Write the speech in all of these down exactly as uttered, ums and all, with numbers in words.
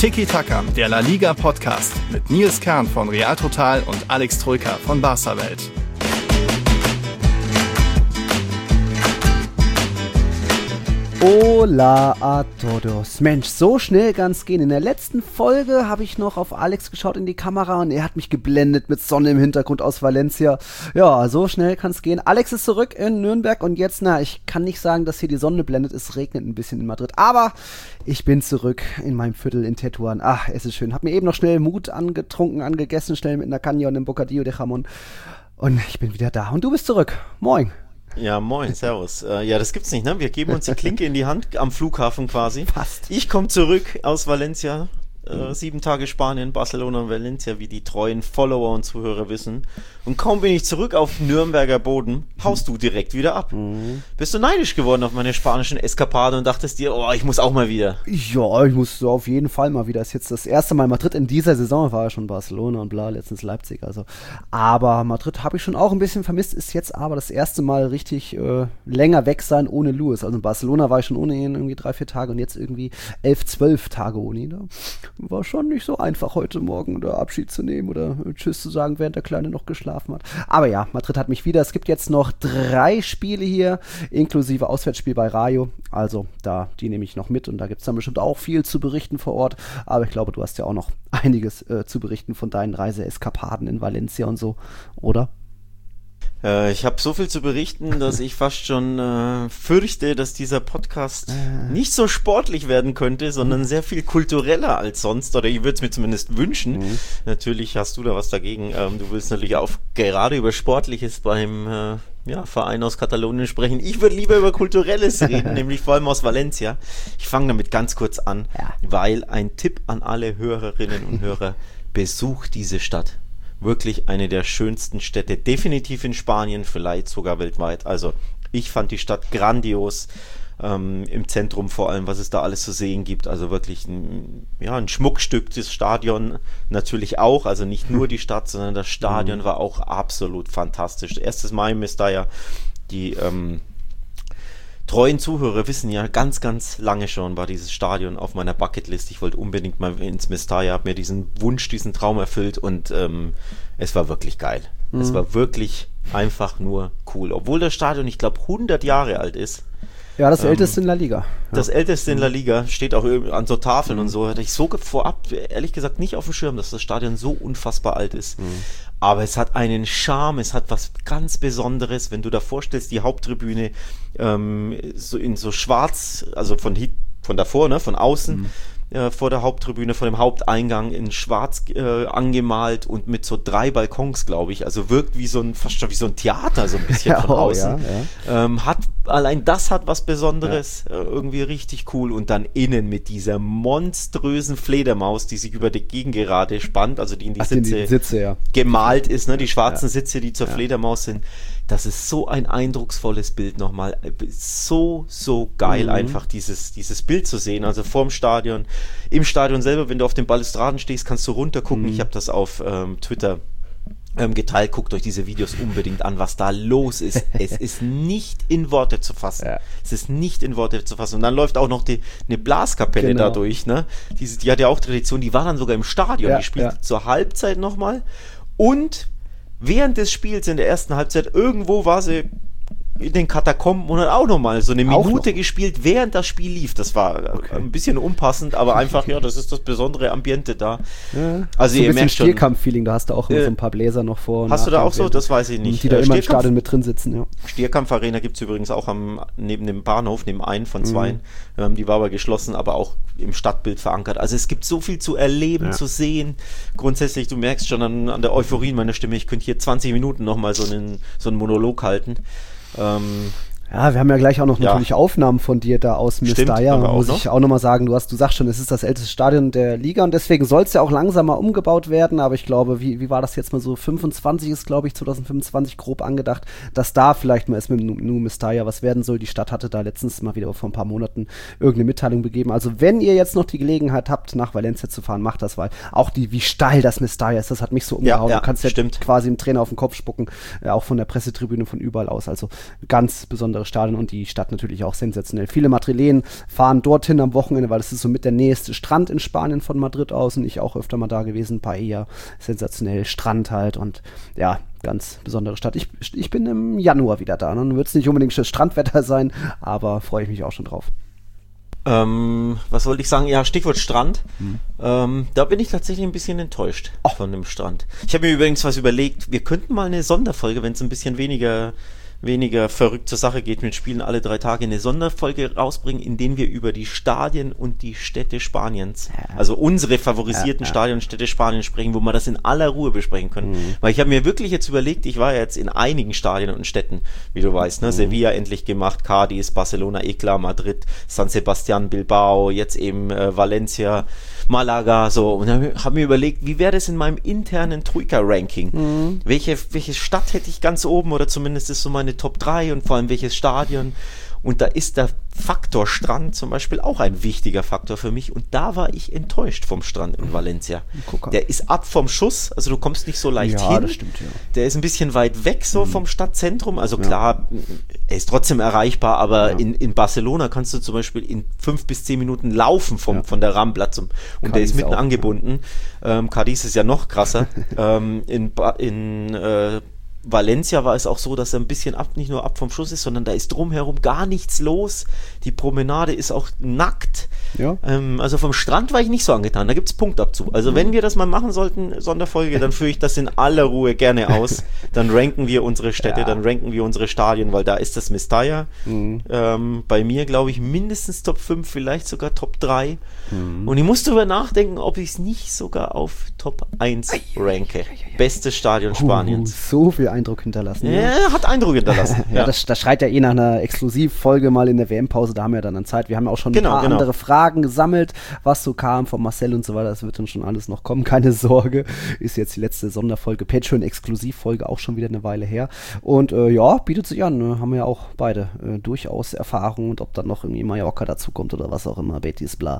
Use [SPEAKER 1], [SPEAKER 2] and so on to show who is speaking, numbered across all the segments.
[SPEAKER 1] Tiki Taka, der La Liga Podcast mit Nils Kern von Real Total und Alex Troika von Barca Welt.
[SPEAKER 2] Hola a todos. Mensch, so schnell kann's gehen. In der letzten Folge habe ich noch auf Alex geschaut in die Kamera und er hat mich geblendet mit Sonne im Hintergrund aus Valencia. Ja, so schnell kann's gehen. Alex ist zurück in Nürnberg und jetzt, na, ich kann nicht sagen, dass hier die Sonne blendet. Es regnet ein bisschen in Madrid. Aber ich bin zurück in meinem Viertel in Tetuan. Ach, es ist schön. Hab mir eben noch schnell Mut angetrunken, angegessen, schnell mit einer Caña und einem Bocadillo de Jamón. Und ich bin wieder da. Und du bist zurück. Moin.
[SPEAKER 3] Ja, moin, servus. Äh, ja, das gibt's nicht, ne? Wir geben uns die Klinke in die Hand am Flughafen quasi.
[SPEAKER 2] Fast.
[SPEAKER 3] Ich komme zurück aus Valencia, äh, mhm. sieben Tage Spanien, Barcelona und Valencia, wie die treuen Follower und Zuhörer wissen. Und kaum bin ich zurück auf Nürnberger Boden, haust du direkt wieder ab. Mhm. Bist du neidisch geworden auf meine spanischen Eskapaden und dachtest dir, oh, ich muss auch mal wieder?
[SPEAKER 2] Ja, ich muss auf jeden Fall mal wieder. Das ist jetzt das erste Mal Madrid in dieser Saison, war ja schon Barcelona und bla, letztens Leipzig, also. Aber Madrid habe ich schon auch ein bisschen vermisst, ist jetzt aber das erste Mal richtig äh, länger weg sein ohne Lewis. Also in Barcelona war ich schon ohne ihn irgendwie drei, vier Tage und jetzt irgendwie elf, zwölf Tage ohne ihn. Da war schon nicht so einfach heute Morgen da Abschied zu nehmen oder Tschüss zu sagen, während der Kleine noch geschlafen hat. Aber ja, Madrid hat mich wieder. Es gibt jetzt noch drei Spiele hier, inklusive Auswärtsspiel bei Rayo. Also da, die nehme ich noch mit und da gibt es dann bestimmt auch viel zu berichten vor Ort. Aber ich glaube, du hast ja auch noch einiges äh, zu berichten von deinen Reiseeskapaden in Valencia und so, oder?
[SPEAKER 3] Äh, ich habe so viel zu berichten, dass ich fast schon äh, fürchte, dass dieser Podcast äh. nicht so sportlich werden könnte, sondern mhm. sehr viel kultureller als sonst. Oder ich würde es mir zumindest wünschen. Mhm. Natürlich hast du da was dagegen. Ähm, du willst natürlich auch gerade über Sportliches beim äh, ja, Verein aus Katalonien sprechen. Ich würde lieber über Kulturelles reden, nämlich vor allem aus Valencia. Ich fange damit ganz kurz an, ja. weil ein Tipp an alle Hörerinnen und Hörer, besucht diese Stadt. Wirklich eine der schönsten Städte, definitiv in Spanien, vielleicht sogar weltweit. Also ich fand die Stadt grandios, ähm, im Zentrum vor allem, was es da alles zu sehen gibt. Also wirklich ein, ja, ein Schmuckstück, das Stadion natürlich auch, also nicht nur die Stadt, sondern das Stadion mhm. war auch absolut fantastisch. Erstes Mal ist da ja die ähm, treuen Zuhörer wissen ja, ganz, ganz lange schon war dieses Stadion auf meiner Bucketlist. Ich wollte unbedingt mal ins Mestalla, habe mir diesen Wunsch, diesen Traum erfüllt und ähm, es war wirklich geil. Mhm. Es war wirklich einfach nur cool. Obwohl das Stadion, ich glaube, hundert Jahre alt ist.
[SPEAKER 2] Ja, das
[SPEAKER 3] ähm,
[SPEAKER 2] älteste in La Liga. Ja.
[SPEAKER 3] Das älteste in La Liga, steht auch an so Tafeln mhm. und so. Hatte ich so vorab, ehrlich gesagt, nicht auf dem Schirm, dass das Stadion so unfassbar alt ist. Mhm. Aber es hat einen Charme, es hat was ganz Besonderes, wenn du da vorstellst, die Haupttribüne ähm, so in so schwarz, also von, von davor, ne, von außen, mhm. äh, vor der Haupttribüne, vor dem Haupteingang in schwarz äh, angemalt und mit so drei Balkons, glaube ich. Also wirkt wie so ein, fast schon wie so ein Theater, so ein bisschen ja, von oh, außen. Ja, ja. Ähm, hat, allein das hat was Besonderes, ja. äh, irgendwie richtig cool. Und dann innen mit dieser monströsen Fledermaus, die sich über die Gegengerade spannt, also die in die
[SPEAKER 2] Ach,
[SPEAKER 3] Sitze,
[SPEAKER 2] die Sitze ja.
[SPEAKER 3] gemalt ist, ne, die schwarzen ja. Sitze, die zur
[SPEAKER 2] ja.
[SPEAKER 3] Fledermaus sind. Das ist so ein eindrucksvolles Bild nochmal. So, so geil, mhm. einfach dieses, dieses Bild zu sehen. Also vorm Stadion, im Stadion selber, wenn du auf den Balustraden stehst, kannst du runtergucken. Mhm. Ich habe das auf ähm, Twitter ähm, geteilt. Guckt euch diese Videos unbedingt an, was da los ist. Es ist nicht in Worte zu fassen. Ja. Es ist nicht in Worte zu fassen. Und dann läuft auch noch die, eine Blaskapelle genau. dadurch. Ne? Diese, die hat ja auch Tradition. Die war dann sogar im Stadion.
[SPEAKER 2] Ja,
[SPEAKER 3] die spielt
[SPEAKER 2] ja.
[SPEAKER 3] zur Halbzeit nochmal. Und während des Spiels in der ersten Halbzeit, irgendwo war sie in den Katakomben und hat auch nochmal so eine Minute noch gespielt, während das Spiel lief. Das war okay. ein bisschen unpassend, aber einfach, ja, das ist das besondere Ambiente da.
[SPEAKER 2] Ja. Also so ihr ein bisschen Stierkampf-Feeling, da hast du auch äh, so ein paar Bläser noch vor.
[SPEAKER 3] Hast du da auch so? Das weiß ich nicht.
[SPEAKER 2] Die da äh, immer im Stadion mit drin sitzen, ja.
[SPEAKER 3] Stierkampf-Arena gibt es übrigens auch am, neben dem Bahnhof, neben einen von zweien. Mhm. Ähm, die war aber geschlossen, aber auch im Stadtbild verankert. Also es gibt so viel zu erleben, ja. zu sehen. Grundsätzlich, du merkst schon an, an der Euphorie in meiner Stimme, ich könnte hier zwanzig Minuten nochmal so einen, so einen Monolog halten. Ähm,
[SPEAKER 2] Ja, wir haben ja gleich auch noch
[SPEAKER 3] ja.
[SPEAKER 2] natürlich Aufnahmen von dir da aus Mestalla. Muss ich auch nochmal sagen, du hast, du sagst schon, es ist das älteste Stadion der Liga und deswegen soll es ja auch langsam mal umgebaut werden, aber ich glaube, wie, wie war das jetzt mal so, fünfundzwanzig ist, glaube ich, zwanzig fünfundzwanzig grob angedacht, dass da vielleicht mal erst mit Nu Mestalla was werden soll. Die Stadt hatte da letztens mal wieder vor ein paar Monaten irgendeine Mitteilung begeben. Also wenn ihr jetzt noch die Gelegenheit habt, nach Valencia zu fahren, macht das, weil auch die, wie steil das Mestalla ist, das hat mich so umgehauen.
[SPEAKER 3] Ja, ja,
[SPEAKER 2] du kannst ja
[SPEAKER 3] stimmt.
[SPEAKER 2] quasi dem Trainer auf den Kopf spucken, äh, auch von der Pressetribüne, von überall aus. Also ganz besonderes besonderes Stadion und die Stadt natürlich auch sensationell. Viele Madrilen fahren dorthin am Wochenende, weil es ist so mit der nächste Strand in Spanien von Madrid aus und ich auch öfter mal da gewesen, Paella, sensationell, Strand halt und ja, ganz besondere Stadt. Ich, ich bin im Januar wieder da, dann wird es nicht unbedingt das Strandwetter sein, aber freue ich mich auch schon drauf.
[SPEAKER 3] Ähm, was wollte ich sagen? Ja, Stichwort Strand. Hm. Ähm, da bin ich tatsächlich ein bisschen enttäuscht oh. von dem Strand. Ich habe mir übrigens was überlegt, wir könnten mal eine Sonderfolge, wenn es ein bisschen weniger weniger verrückt zur Sache geht mit Spielen alle drei Tage, eine Sonderfolge rausbringen, in denen wir über die Stadien und die Städte Spaniens, ja. also unsere favorisierten ja, ja. Stadien und Städte Spaniens sprechen, wo wir das in aller Ruhe besprechen können. Mhm. Weil ich habe mir wirklich jetzt überlegt, ich war ja jetzt in einigen Stadien und Städten, wie du weißt, ne? Mhm. Sevilla endlich gemacht, Cádiz, Barcelona, Ecla, Madrid, San Sebastián, Bilbao, jetzt eben äh, Valencia, Malaga, so. Und dann habe mir überlegt, wie wäre das in meinem internen Troika-Ranking? Mhm. Welche, welche Stadt hätte ich ganz oben oder zumindest ist so meine Top drei und vor allem welches Stadion. Und da ist der Faktor Strand zum Beispiel auch ein wichtiger Faktor für mich. Und da war ich enttäuscht vom Strand in Valencia. Der ist ab vom Schuss, also du kommst nicht so leicht
[SPEAKER 2] ja,
[SPEAKER 3] hin.
[SPEAKER 2] Das stimmt, ja.
[SPEAKER 3] Der ist ein bisschen weit weg so mhm. vom Stadtzentrum. Also klar, ja. er ist trotzdem erreichbar, aber ja. in, in Barcelona kannst du zum Beispiel in fünf bis zehn Minuten laufen vom, ja. von der Rambla zum, und Cádiz der ist mitten auch, angebunden. Ja. Ähm, Cádiz ist ja noch krasser. ähm, in in äh, Valencia war es auch so, dass er ein bisschen ab, nicht nur ab vom Schuss ist, sondern da ist drumherum gar nichts los. Die Promenade ist auch nackt. Ja. Ähm, also vom Strand war ich nicht so angetan. Da gibt es Punktabzug. Also mhm. wenn wir das mal machen sollten, Sonderfolge, dann führe ich das in aller Ruhe gerne aus. Dann ranken wir unsere Städte, ja. dann ranken wir unsere Stadien, weil da ist das Mestalla. Mhm. Ähm, bei mir glaube ich mindestens Top fünf, vielleicht sogar Top drei. Mhm. Und ich muss darüber nachdenken, ob ich es nicht sogar auf Top eins ranke. Bestes Stadion Spaniens.
[SPEAKER 2] Uh, so viel Eindruck hinterlassen.
[SPEAKER 3] Ja, ja. hat Eindruck hinterlassen.
[SPEAKER 2] ja, ja. Das, das schreit ja eh nach einer Exklusivfolge mal in der W M-Pause, da haben wir dann an Zeit. Wir haben auch schon
[SPEAKER 3] genau,
[SPEAKER 2] ein paar
[SPEAKER 3] genau.
[SPEAKER 2] andere Fragen gesammelt, was so kam von Marcel und so weiter. Das wird dann schon alles noch kommen, keine Sorge. Ist jetzt die letzte Sonderfolge, Patreon-Exklusivfolge, auch schon wieder eine Weile her. Und äh, ja, bietet sich an. Ne? Haben wir ja auch beide äh, durchaus Erfahrung und ob dann noch irgendwie Mallorca dazu kommt oder was auch immer, Betis, bla.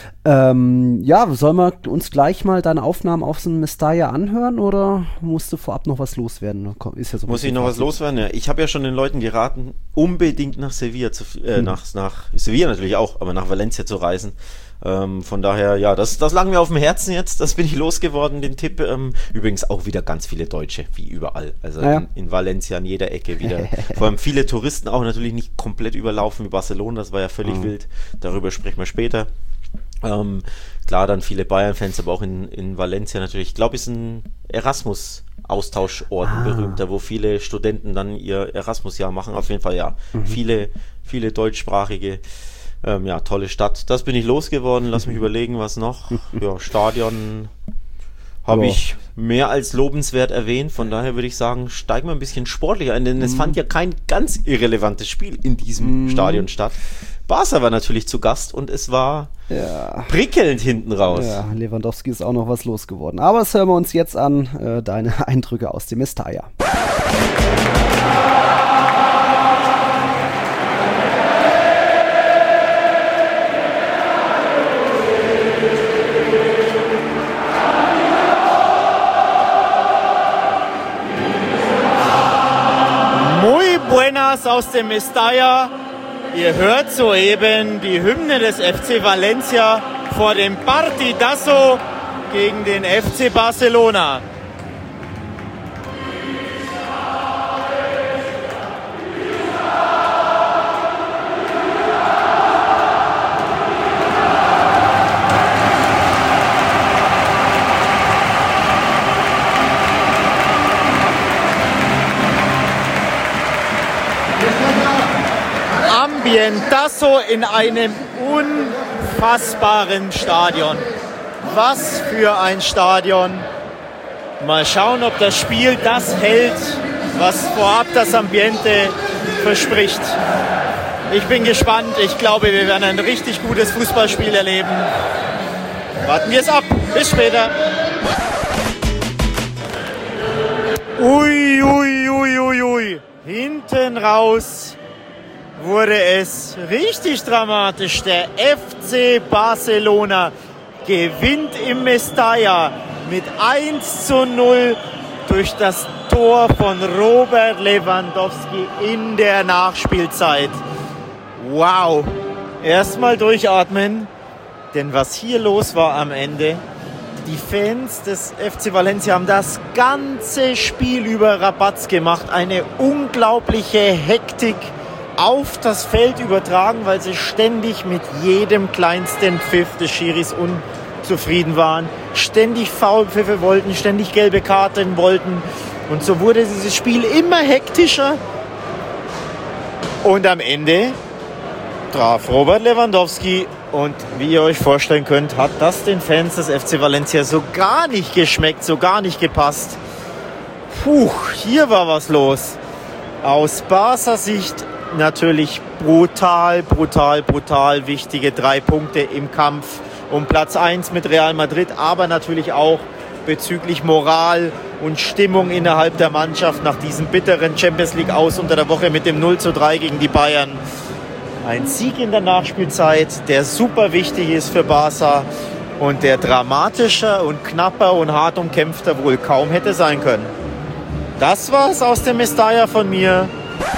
[SPEAKER 2] Ähm, ja, sollen wir uns gleich mal deine Aufnahmen auf so einem Mestalla anhören oder musst du vorab noch was loswerden? Ist ja so
[SPEAKER 3] Muss ich noch was loswerden? Ja, ich habe ja schon den Leuten geraten, unbedingt nach Sevilla zu, äh, hm. nach, nach Sevilla natürlich auch, aber nach Valencia zu reisen. Ähm, von daher, ja, das, das lag mir auf dem Herzen jetzt, das bin ich losgeworden, den Tipp. Ähm, übrigens auch wieder ganz viele Deutsche, wie überall. Also ja. in, in Valencia, an jeder Ecke wieder. Vor allem viele Touristen auch natürlich nicht komplett überlaufen wie Barcelona, das war ja völlig mhm. wild. Darüber sprechen wir später. Ähm, klar, dann viele Bayern-Fans, aber auch in, in Valencia natürlich. Ich glaube, es ist ein Erasmus-Austauschort, ein ah. berühmter, wo viele Studenten dann ihr Erasmus-Jahr machen. Auf jeden Fall, ja. Mhm. Viele, viele deutschsprachige, ähm, ja, tolle Stadt. Das bin ich losgeworden. Lass mich überlegen, was noch. Ja, Stadion habe ja. ich mehr als lobenswert erwähnt. Von daher würde ich sagen, steigen wir ein bisschen sportlicher ein, denn mhm. es fand ja kein ganz irrelevantes Spiel in diesem mhm. Stadion statt. Barca war natürlich zu Gast und es war ja. prickelnd hinten raus.
[SPEAKER 2] Ja, Lewandowski ist auch noch was losgeworden. Aber das hören wir uns jetzt an, äh, deine Eindrücke aus dem Mestalla.
[SPEAKER 4] Muy buenas aus dem Mestalla. Ihr hört soeben die Hymne des F C Valencia vor dem Partidazo gegen den F C Barcelona. Ambientazo in einem unfassbaren Stadion. Was für ein Stadion. Mal schauen, ob das Spiel das hält, was vorab das Ambiente verspricht. Ich bin gespannt. Ich glaube, wir werden ein richtig gutes Fußballspiel erleben. Warten wir es ab. Bis später. Ui, ui, ui, ui, ui. Hinten raus wurde es richtig dramatisch. Der F C Barcelona gewinnt im Mestalla mit eins zu null durch das Tor von Robert Lewandowski in der Nachspielzeit. Wow. Erstmal durchatmen, denn was hier los war am Ende, die Fans des F C Valencia haben das ganze Spiel über Rabatz gemacht. Eine unglaubliche Hektik auf das Feld übertragen, weil sie ständig mit jedem kleinsten Pfiff des Schiris unzufrieden waren. Ständig Foulpfiffe wollten, ständig gelbe Karten wollten. Und so wurde dieses Spiel immer hektischer. Und am Ende traf Robert Lewandowski. Und wie ihr euch vorstellen könnt, hat das den Fans des F C Valencia so gar nicht geschmeckt, so gar nicht gepasst. Puh, hier war was los. Aus Barca Sicht natürlich brutal, brutal, brutal wichtige drei Punkte im Kampf um Platz eins mit Real Madrid, aber natürlich auch bezüglich Moral und Stimmung innerhalb der Mannschaft nach diesem bitteren Champions League Aus unter der Woche mit dem null zu drei gegen die Bayern. Ein Sieg in der Nachspielzeit, der super wichtig ist für Barca und der dramatischer und knapper und hart umkämpfter wohl kaum hätte sein können. Das war's aus dem Mestalla von mir.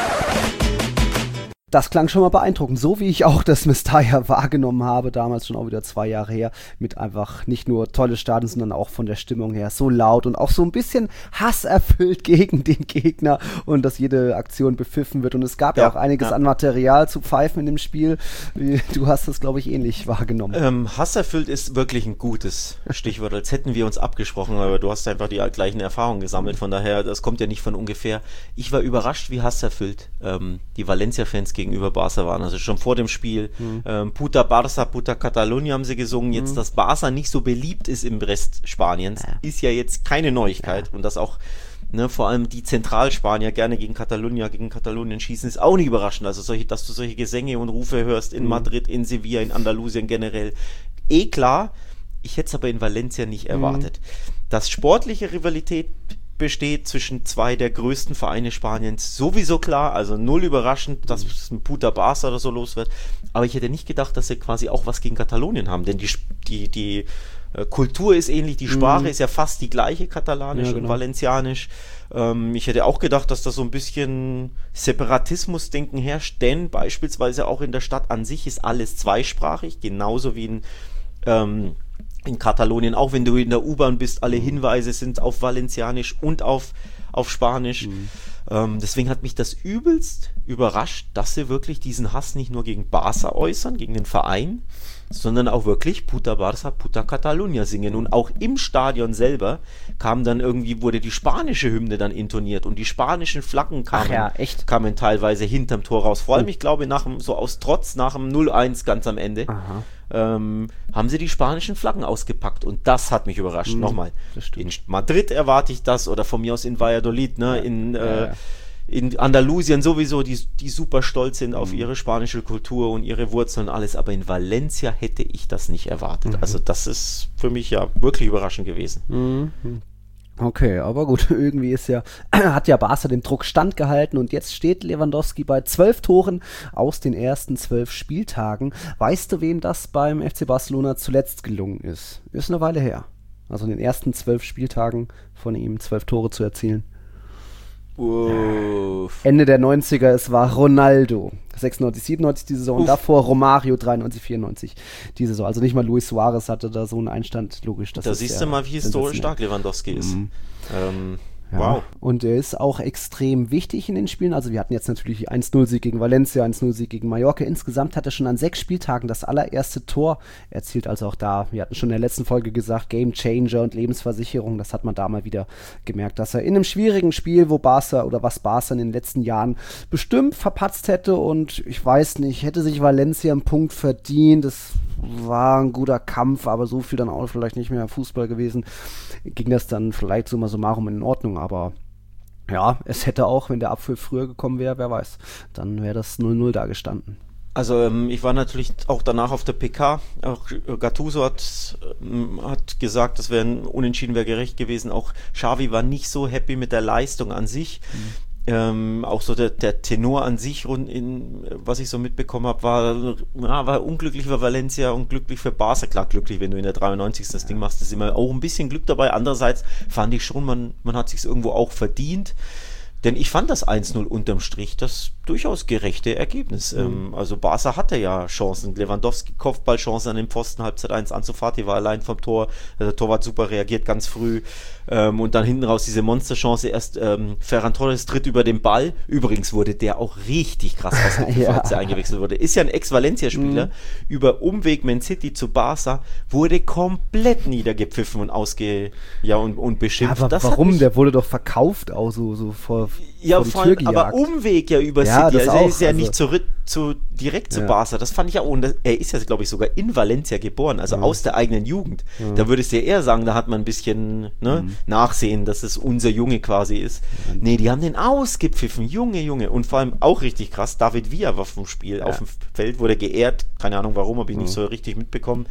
[SPEAKER 2] Das klang schon mal beeindruckend, so wie ich auch das Mestalla wahrgenommen habe, damals schon auch wieder zwei Jahre her, mit einfach nicht nur tolle Stadien, sondern auch von der Stimmung her so laut und auch so ein bisschen hasserfüllt gegen den Gegner und dass jede Aktion bepfiffen wird und es gab ja, ja auch einiges ja. an Material zu pfeifen in dem Spiel. Du hast das, glaube ich, ähnlich wahrgenommen.
[SPEAKER 3] Ähm, hasserfüllt ist wirklich ein gutes Stichwort, als hätten wir uns abgesprochen, aber du hast einfach die gleichen Erfahrungen gesammelt, von daher, das kommt ja nicht von ungefähr. Ich war überrascht, wie hasserfüllt ähm, die Valencia-Fans gegenüber Barca waren, also schon vor dem Spiel. Mhm. Ähm, Puta Barça, Puta Catalunya haben sie gesungen. Jetzt, mhm. dass Barca nicht so beliebt ist im Rest Spaniens, ja. ist ja jetzt keine Neuigkeit. Ja. Und dass auch ne, vor allem die Zentralspanier gerne gegen Catalunya, gegen Katalonien schießen, ist auch nicht überraschend. Also solche, dass du solche Gesänge und Rufe hörst in mhm. Madrid, in Sevilla, in Andalusien generell. Eh klar, ich hätte es aber in Valencia nicht erwartet. Mhm. Dass sportliche Rivalität besteht zwischen zwei der größten Vereine Spaniens, sowieso klar, also null überraschend, dass es mit Puta Barça oder so los wird, aber ich hätte nicht gedacht, dass sie quasi auch was gegen Katalonien haben, denn die, die, die äh, Kultur ist ähnlich, die Sprache mhm. ist ja fast die gleiche, katalanisch ja, genau. und valencianisch. Ähm, ich hätte auch gedacht, dass da so ein bisschen Separatismusdenken herrscht, denn beispielsweise auch in der Stadt an sich ist alles zweisprachig, genauso wie in ähm, in Katalonien, auch wenn du in der U-Bahn bist, alle Hinweise sind auf Valencianisch und auf, auf Spanisch. Mhm. Ähm, deswegen hat mich das übelst überrascht, dass sie wirklich diesen Hass nicht nur gegen Barca äußern, gegen den Verein, sondern auch wirklich Puta Barça, Puta Catalunya singen. Und auch im Stadion selber kam dann irgendwie, wurde die spanische Hymne dann intoniert und die spanischen Flaggen kamen,
[SPEAKER 2] ja, echt?
[SPEAKER 3] kamen teilweise hinterm Tor raus. Vor allem, oh. ich glaube, nach dem, so aus Trotz nach dem null eins ganz am Ende. Aha. Ähm, haben sie die spanischen Flaggen ausgepackt und das hat mich überrascht. Mhm, Nochmal, in Madrid erwarte ich das oder von mir aus in Valladolid, ne, ja, in, äh, ja, ja. in Andalusien sowieso, die, die super stolz sind auf mhm. ihre spanische Kultur und ihre Wurzeln und alles, aber in Valencia hätte ich das nicht erwartet. Mhm. Also das ist für mich ja wirklich überraschend gewesen.
[SPEAKER 2] Mhm. Okay, aber gut, irgendwie ist ja, hat ja Barca dem Druck standgehalten und jetzt steht Lewandowski bei zwölf Toren aus den ersten zwölf Spieltagen. Weißt du, wem das beim F C Barcelona zuletzt gelungen ist? Ist eine Weile her. Also in den ersten zwölf Spieltagen von ihm zwölf Tore zu erzielen.
[SPEAKER 3] Uff.
[SPEAKER 2] Ende der neunziger, es war Ronaldo. sechsundneunzig, siebenundneunzig die Saison. Uff. Und davor Romario, dreiundneunzig, vierundneunzig die Saison. Also nicht mal Luis Suarez hatte da so einen Einstand, logisch. Das
[SPEAKER 3] da siehst du mal, wie historisch stark Lewandowski ist. Mhm. Ähm,
[SPEAKER 2] ja.
[SPEAKER 3] Wow.
[SPEAKER 2] Und er ist auch extrem wichtig in den Spielen. Also wir hatten jetzt natürlich eins null Sieg gegen Valencia, eins null Sieg gegen Mallorca. Insgesamt hat er schon an sechs Spieltagen das allererste Tor erzielt. Also auch da, wir hatten schon in der letzten Folge gesagt, Game Changer und Lebensversicherung. Das hat man da mal wieder gemerkt, dass er in einem schwierigen Spiel, wo Barca oder was Barca in den letzten Jahren bestimmt verpatzt hätte. Und ich weiß nicht, hätte sich Valencia einen Punkt verdient. Das war ein guter Kampf, aber so viel dann auch vielleicht nicht mehr Fußball gewesen. Ging das dann vielleicht summa summarum in Ordnung, aber ja, es hätte auch, wenn der Abpfiff früher gekommen wäre, wer weiß, dann wäre das null null da gestanden.
[SPEAKER 3] Also ähm, ich war natürlich auch danach auf der P K, auch Gattuso hat, ähm, hat gesagt, das wäre ein Unentschieden, wäre gerecht gewesen, auch Xavi war nicht so happy mit der Leistung an sich. Mhm. Ähm, auch so der, der Tenor an sich, rund in, was ich so mitbekommen habe, war, ja, war unglücklich für Valencia und glücklich für Barca. Klar, glücklich, wenn du in der dreiundneunzigsten das Ding machst, ist immer auch ein bisschen Glück dabei. Andererseits fand ich schon, man, man hat sich irgendwo auch verdient. Denn ich fand das eins null unterm Strich das durchaus gerechte Ergebnis. Mhm. Ähm, also Barca hatte ja Chancen. Lewandowski Kopfballchancen an den Pfosten, Halbzeit eins, Ansu Fati war allein vom Tor. Der Torwart super reagiert, ganz früh. Ähm, und dann hinten raus diese Monsterchance. Erst ähm, Ferran Torres tritt über den Ball. Übrigens wurde der auch richtig krass ausgepfiffen, ja. als er eingewechselt wurde. Ist ja ein Ex-Valencia-Spieler. Mhm. Über Umweg Man City zu Barca wurde komplett niedergepfiffen und ausge... ja, und, und beschimpft.
[SPEAKER 2] Aber
[SPEAKER 3] das
[SPEAKER 2] warum? Mich, der wurde doch verkauft auch so, so vor,
[SPEAKER 3] ja,
[SPEAKER 2] vor die
[SPEAKER 3] vor
[SPEAKER 2] Tür
[SPEAKER 3] allem, aber Umweg ja über
[SPEAKER 2] ja,
[SPEAKER 3] City. Also er ist ja
[SPEAKER 2] also
[SPEAKER 3] nicht zurück zu, direkt zu
[SPEAKER 2] ja.
[SPEAKER 3] Barca. Das fand ich ja auch. Und das, er ist ja, glaube ich, sogar in Valencia geboren, also mhm. aus der eigenen Jugend. Mhm. Da würdest du ja eher sagen, da hat man ein bisschen ne, mhm. nachsehen, dass es unser Junge quasi ist. Mhm. Nee, die haben den ausgepfiffen. Junge, Junge. Und vor allem auch richtig krass, David Villa war vom Spiel ja. auf dem Feld, wurde geehrt. Keine Ahnung warum, habe ich mhm. nicht so richtig mitbekommen.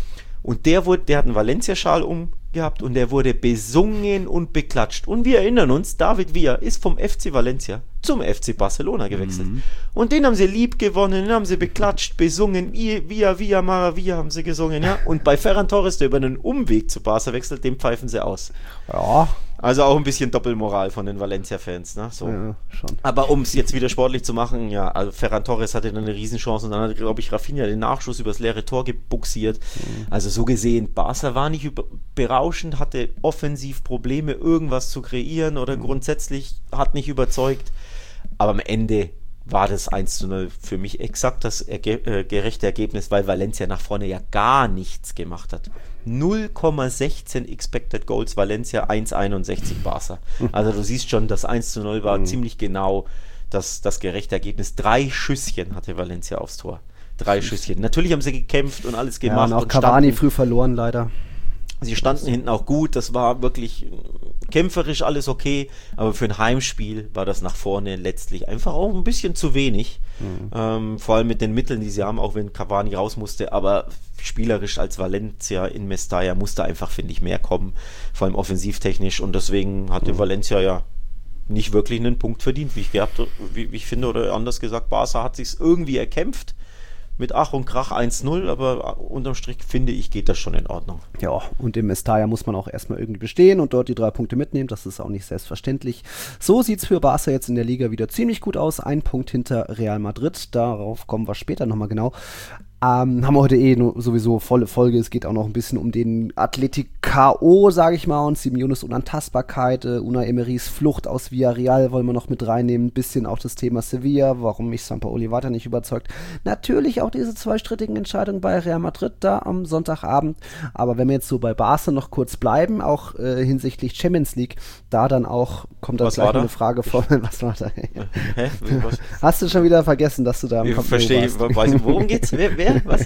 [SPEAKER 3] Und der wurde, der hat einen Valencia-Schal umgehabt und der wurde besungen und beklatscht. Und wir erinnern uns, David Villa ist vom F C Valencia zum F C Barcelona gewechselt. Mhm. Und den haben sie lieb gewonnen, den haben sie beklatscht, besungen, Villa, Villa, Maravilla haben sie gesungen, ja. Und bei Ferran Torres, der über einen Umweg zu Barca wechselt, den pfeifen sie aus.
[SPEAKER 2] Ja.
[SPEAKER 3] Also auch ein bisschen Doppelmoral von den Valencia-Fans, ne? So.
[SPEAKER 2] Ja, schon.
[SPEAKER 3] Aber um es jetzt wieder sportlich zu machen, ja, also Ferran Torres hatte dann eine Riesenchance und dann hat, glaube ich, Rafinha den Nachschuss übers leere Tor gebuxiert. Mhm. Also so gesehen, Barca war nicht über- berauschend, hatte offensiv Probleme, irgendwas zu kreieren oder mhm. grundsätzlich hat nicht überzeugt. Aber am Ende war das eins zu null für mich exakt das erge- äh, gerechte Ergebnis, weil Valencia nach vorne ja gar nichts gemacht hat. null Komma sechzehn Expected Goals, Valencia eins Komma einundsechzig Barca. Also du siehst schon, das eins zu null war mhm. ziemlich genau das, das gerechte Ergebnis. Drei Schüsschen hatte Valencia aufs Tor. Drei Schüsschen. Natürlich haben sie gekämpft und alles gemacht.
[SPEAKER 2] Ja, und auch
[SPEAKER 3] und
[SPEAKER 2] Cavani
[SPEAKER 3] standen,
[SPEAKER 2] früh verloren leider.
[SPEAKER 3] Sie standen hinten auch gut, das war wirklich kämpferisch alles okay, aber für ein Heimspiel war das nach vorne letztlich einfach auch ein bisschen zu wenig. Mhm. Ähm, vor allem mit den Mitteln, die sie haben, auch wenn Cavani raus musste, aber spielerisch als Valencia in Mestalla musste einfach, finde ich, mehr kommen, vor allem offensivtechnisch und deswegen hatte mhm. Valencia ja nicht wirklich einen Punkt verdient, wie ich, gehabt, wie, wie ich finde, oder anders gesagt, Barca hat sich irgendwie erkämpft. Mit Ach und Krach eins null, aber unterm Strich finde ich, geht das schon in Ordnung.
[SPEAKER 2] Ja, und im Mestalla muss man auch erstmal irgendwie bestehen und dort die drei Punkte mitnehmen, das ist auch nicht selbstverständlich. So sieht es für Barca jetzt in der Liga wieder ziemlich gut aus, ein Punkt hinter Real Madrid, darauf kommen wir später nochmal genau. Ähm, haben wir heute eh nur sowieso volle Folge. Es geht auch noch ein bisschen um den Athletic-K O, sage ich mal, und Simeones Unantastbarkeit, äh, Unai Emerys Flucht aus Villarreal wollen wir noch mit reinnehmen. Ein bisschen auch das Thema Sevilla, warum mich Sampaoli weiter nicht überzeugt. Natürlich auch diese zwei strittigen Entscheidungen bei Real Madrid da am Sonntagabend. Aber wenn wir jetzt so bei Barca noch kurz bleiben, auch äh, hinsichtlich Champions League, da dann auch, kommt da gleich eine Frage vor. Was war da? Hä? Was? Hast du schon wieder vergessen, dass du da am Kopf warst?
[SPEAKER 3] Ich verstehe, worum geht's? Wer? wer? Was?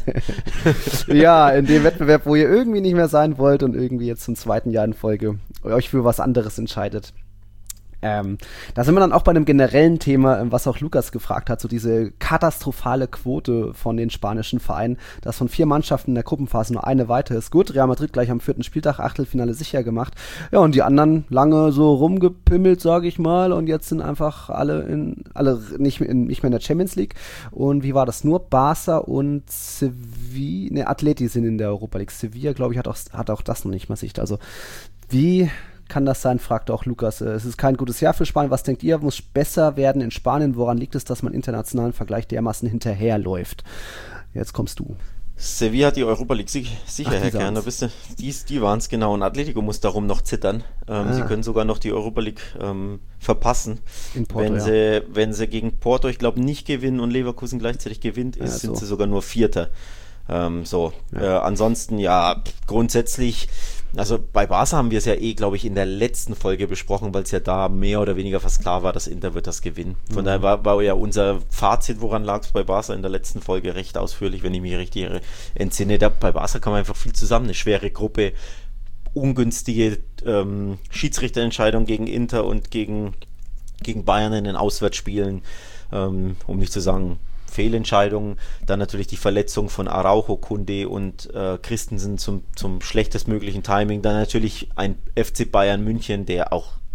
[SPEAKER 2] Ja, in dem Wettbewerb, wo ihr irgendwie nicht mehr sein wollt und irgendwie jetzt zum zweiten Jahr in Folge euch für was anderes entscheidet. Ähm, da sind wir dann auch bei einem generellen Thema, was auch Lukas gefragt hat, so diese katastrophale Quote von den spanischen Vereinen, dass von vier Mannschaften in der Gruppenphase nur eine weiter ist. Gut, Real Madrid gleich am vierten Spieltag, Achtelfinale sicher gemacht. Ja, und die anderen lange so rumgepimmelt, sage ich mal, und jetzt sind einfach alle in alle nicht, in, nicht mehr in der Champions League. Und wie war das? Nur Barca und Sevilla, ne, Atleti sind in der Europa League. Sevilla, glaube ich, hat auch, hat auch das noch nicht mal Sicht. Also, wie kann das sein, fragte auch Lukas. Es ist kein gutes Jahr für Spanien. Was denkt ihr, muss besser werden in Spanien? Woran liegt es, dass man internationalen Vergleich dermaßen hinterherläuft? Jetzt kommst du.
[SPEAKER 3] Sevilla hat die Europa League sich, sicher, Ach, Herr Kern. Da bist du, die, die waren es genau. Und Atletico muss darum noch zittern. Ähm, ah. Sie können sogar noch die Europa League ähm, verpassen. In Porto, wenn, ja. sie, wenn sie gegen Porto, ich glaube, nicht gewinnen und Leverkusen gleichzeitig gewinnt, ist, ja, so. sind sie sogar nur Vierter. Ähm, so. Ja. Äh, ansonsten, ja, grundsätzlich. Also bei Barca haben wir es ja eh, glaube ich, in der letzten Folge besprochen, weil es ja da mehr oder weniger fast klar war, dass Inter wird das gewinnen. Von mhm. daher war, war ja unser Fazit, woran lag es bei Barca in der letzten Folge, recht ausführlich, wenn ich mich richtig entsinne. Da, bei Barca kam einfach viel zusammen, eine schwere Gruppe, ungünstige ähm, Schiedsrichterentscheidung gegen Inter und gegen, gegen Bayern in den Auswärtsspielen, ähm, um nicht zu sagen Fehlentscheidungen, dann natürlich die Verletzung von Araujo, Koundé und äh, Christensen zum, zum schlechtestmöglichen Timing, dann natürlich ein F C Bayern München, der auch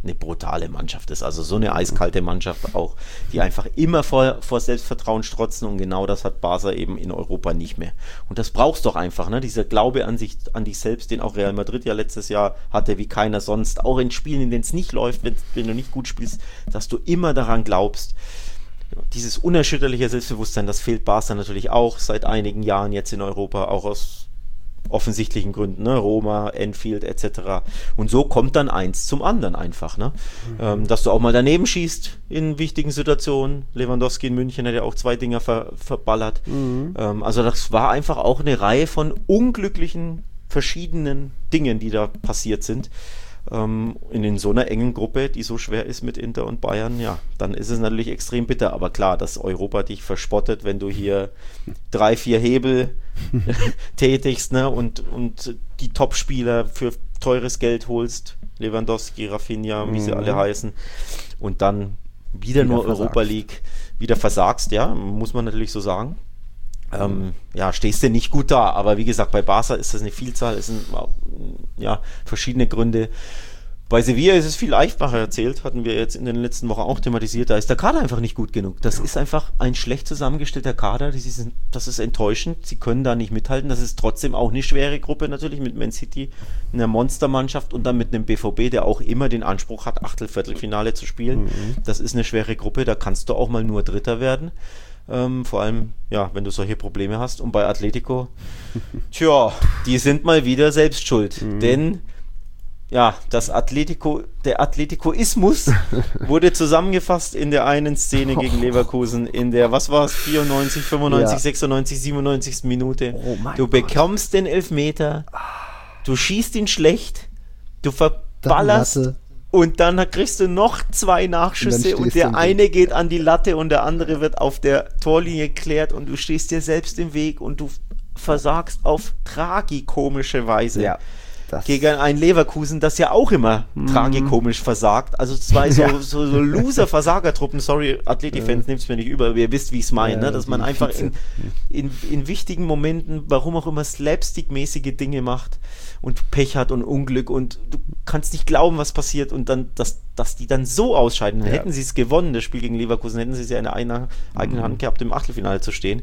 [SPEAKER 3] eine brutale Mannschaft ist. Also so eine eiskalte Mannschaft auch, die einfach immer vor, vor Selbstvertrauen strotzen und genau das hat Barca eben in Europa nicht mehr. Und das brauchst du doch einfach, ne? Dieser Glaube an sich, an dich selbst, den auch Real Madrid ja letztes Jahr hatte, wie keiner sonst, auch in Spielen, in denen es nicht läuft, wenn, wenn du nicht gut spielst, dass du immer daran glaubst. Dieses unerschütterliche Selbstbewusstsein, das fehlt Barca natürlich auch seit einigen Jahren jetzt in Europa, auch aus offensichtlichen Gründen, ne? Roma, Anfield et cetera. Und so kommt dann eins zum anderen einfach, ne? Mhm. Ähm, dass du auch mal daneben schießt in wichtigen Situationen. Lewandowski in München hat ja auch zwei Dinger ver- verballert. Mhm. Ähm, also das war einfach auch eine Reihe von unglücklichen, verschiedenen Dingen, die da passiert sind. Ähm, in, in so einer engen Gruppe, die so schwer ist mit Inter und Bayern, ja, dann ist es natürlich extrem bitter. Aber klar, dass Europa dich verspottet, wenn du hier drei, vier Hebel tätigst, ne, und, und die Topspieler für teures Geld holst, Lewandowski, Rafinha, wie mhm. sie alle heißen, und dann wieder, wieder nur versagst. Europa League, wieder versagst, ja, muss man natürlich so sagen. Ähm, ja, stehst du nicht gut da, aber wie gesagt, bei Barca ist das eine Vielzahl, es sind ja verschiedene Gründe. Bei Sevilla ist es viel einfacher erzählt, hatten wir jetzt in den letzten Wochen auch thematisiert, da ist der Kader einfach nicht gut genug. Das ist einfach ein schlecht zusammengestellter Kader, das ist, das ist enttäuschend, sie können da nicht mithalten, das ist trotzdem auch eine schwere Gruppe natürlich mit Man City, einer Monstermannschaft und dann mit einem B V B, der auch immer den Anspruch hat, Achtel-, Viertelfinale zu spielen. Mhm. Das ist eine schwere Gruppe, da kannst du auch mal nur Dritter werden. Ähm, vor allem, ja, wenn du solche Probleme hast. Und bei Atletico, tja, die sind mal wieder selbst schuld. Mhm. Denn, ja, das Atletico, der Atleticoismus wurde zusammengefasst in der einen Szene gegen Leverkusen, in der, was war es, vierundneunzig, fünfundneunzig, ja. sechsundneunzig, siebenundneunzig Minute. Oh mein du bekommst Gott. Den Elfmeter, du schießt ihn schlecht, du verballerst. Und dann kriegst du noch zwei Nachschüsse und, und der eine geht an die Latte und der andere wird auf der Torlinie geklärt und du stehst dir selbst im Weg und du versagst auf tragikomische Weise. Ja, gegen ein Leverkusen, das ja auch immer mm. tragikomisch versagt. Also zwei so, ja. so, so Loser-Versagertruppen, sorry, Atleti-Fans, nehmt es mir nicht über, aber ihr wisst, wie ich es meine, ja, ne? Dass man einfach in, in, in wichtigen Momenten, warum auch immer, slapstick-mäßige Dinge macht und Pech hat und Unglück und du kannst nicht glauben, was passiert und dann, dass, dass die dann so ausscheiden. Dann ja. hätten sie es gewonnen, das Spiel gegen Leverkusen, hätten sie es ja in einer eigenen mm. Hand gehabt, im Achtelfinale zu stehen.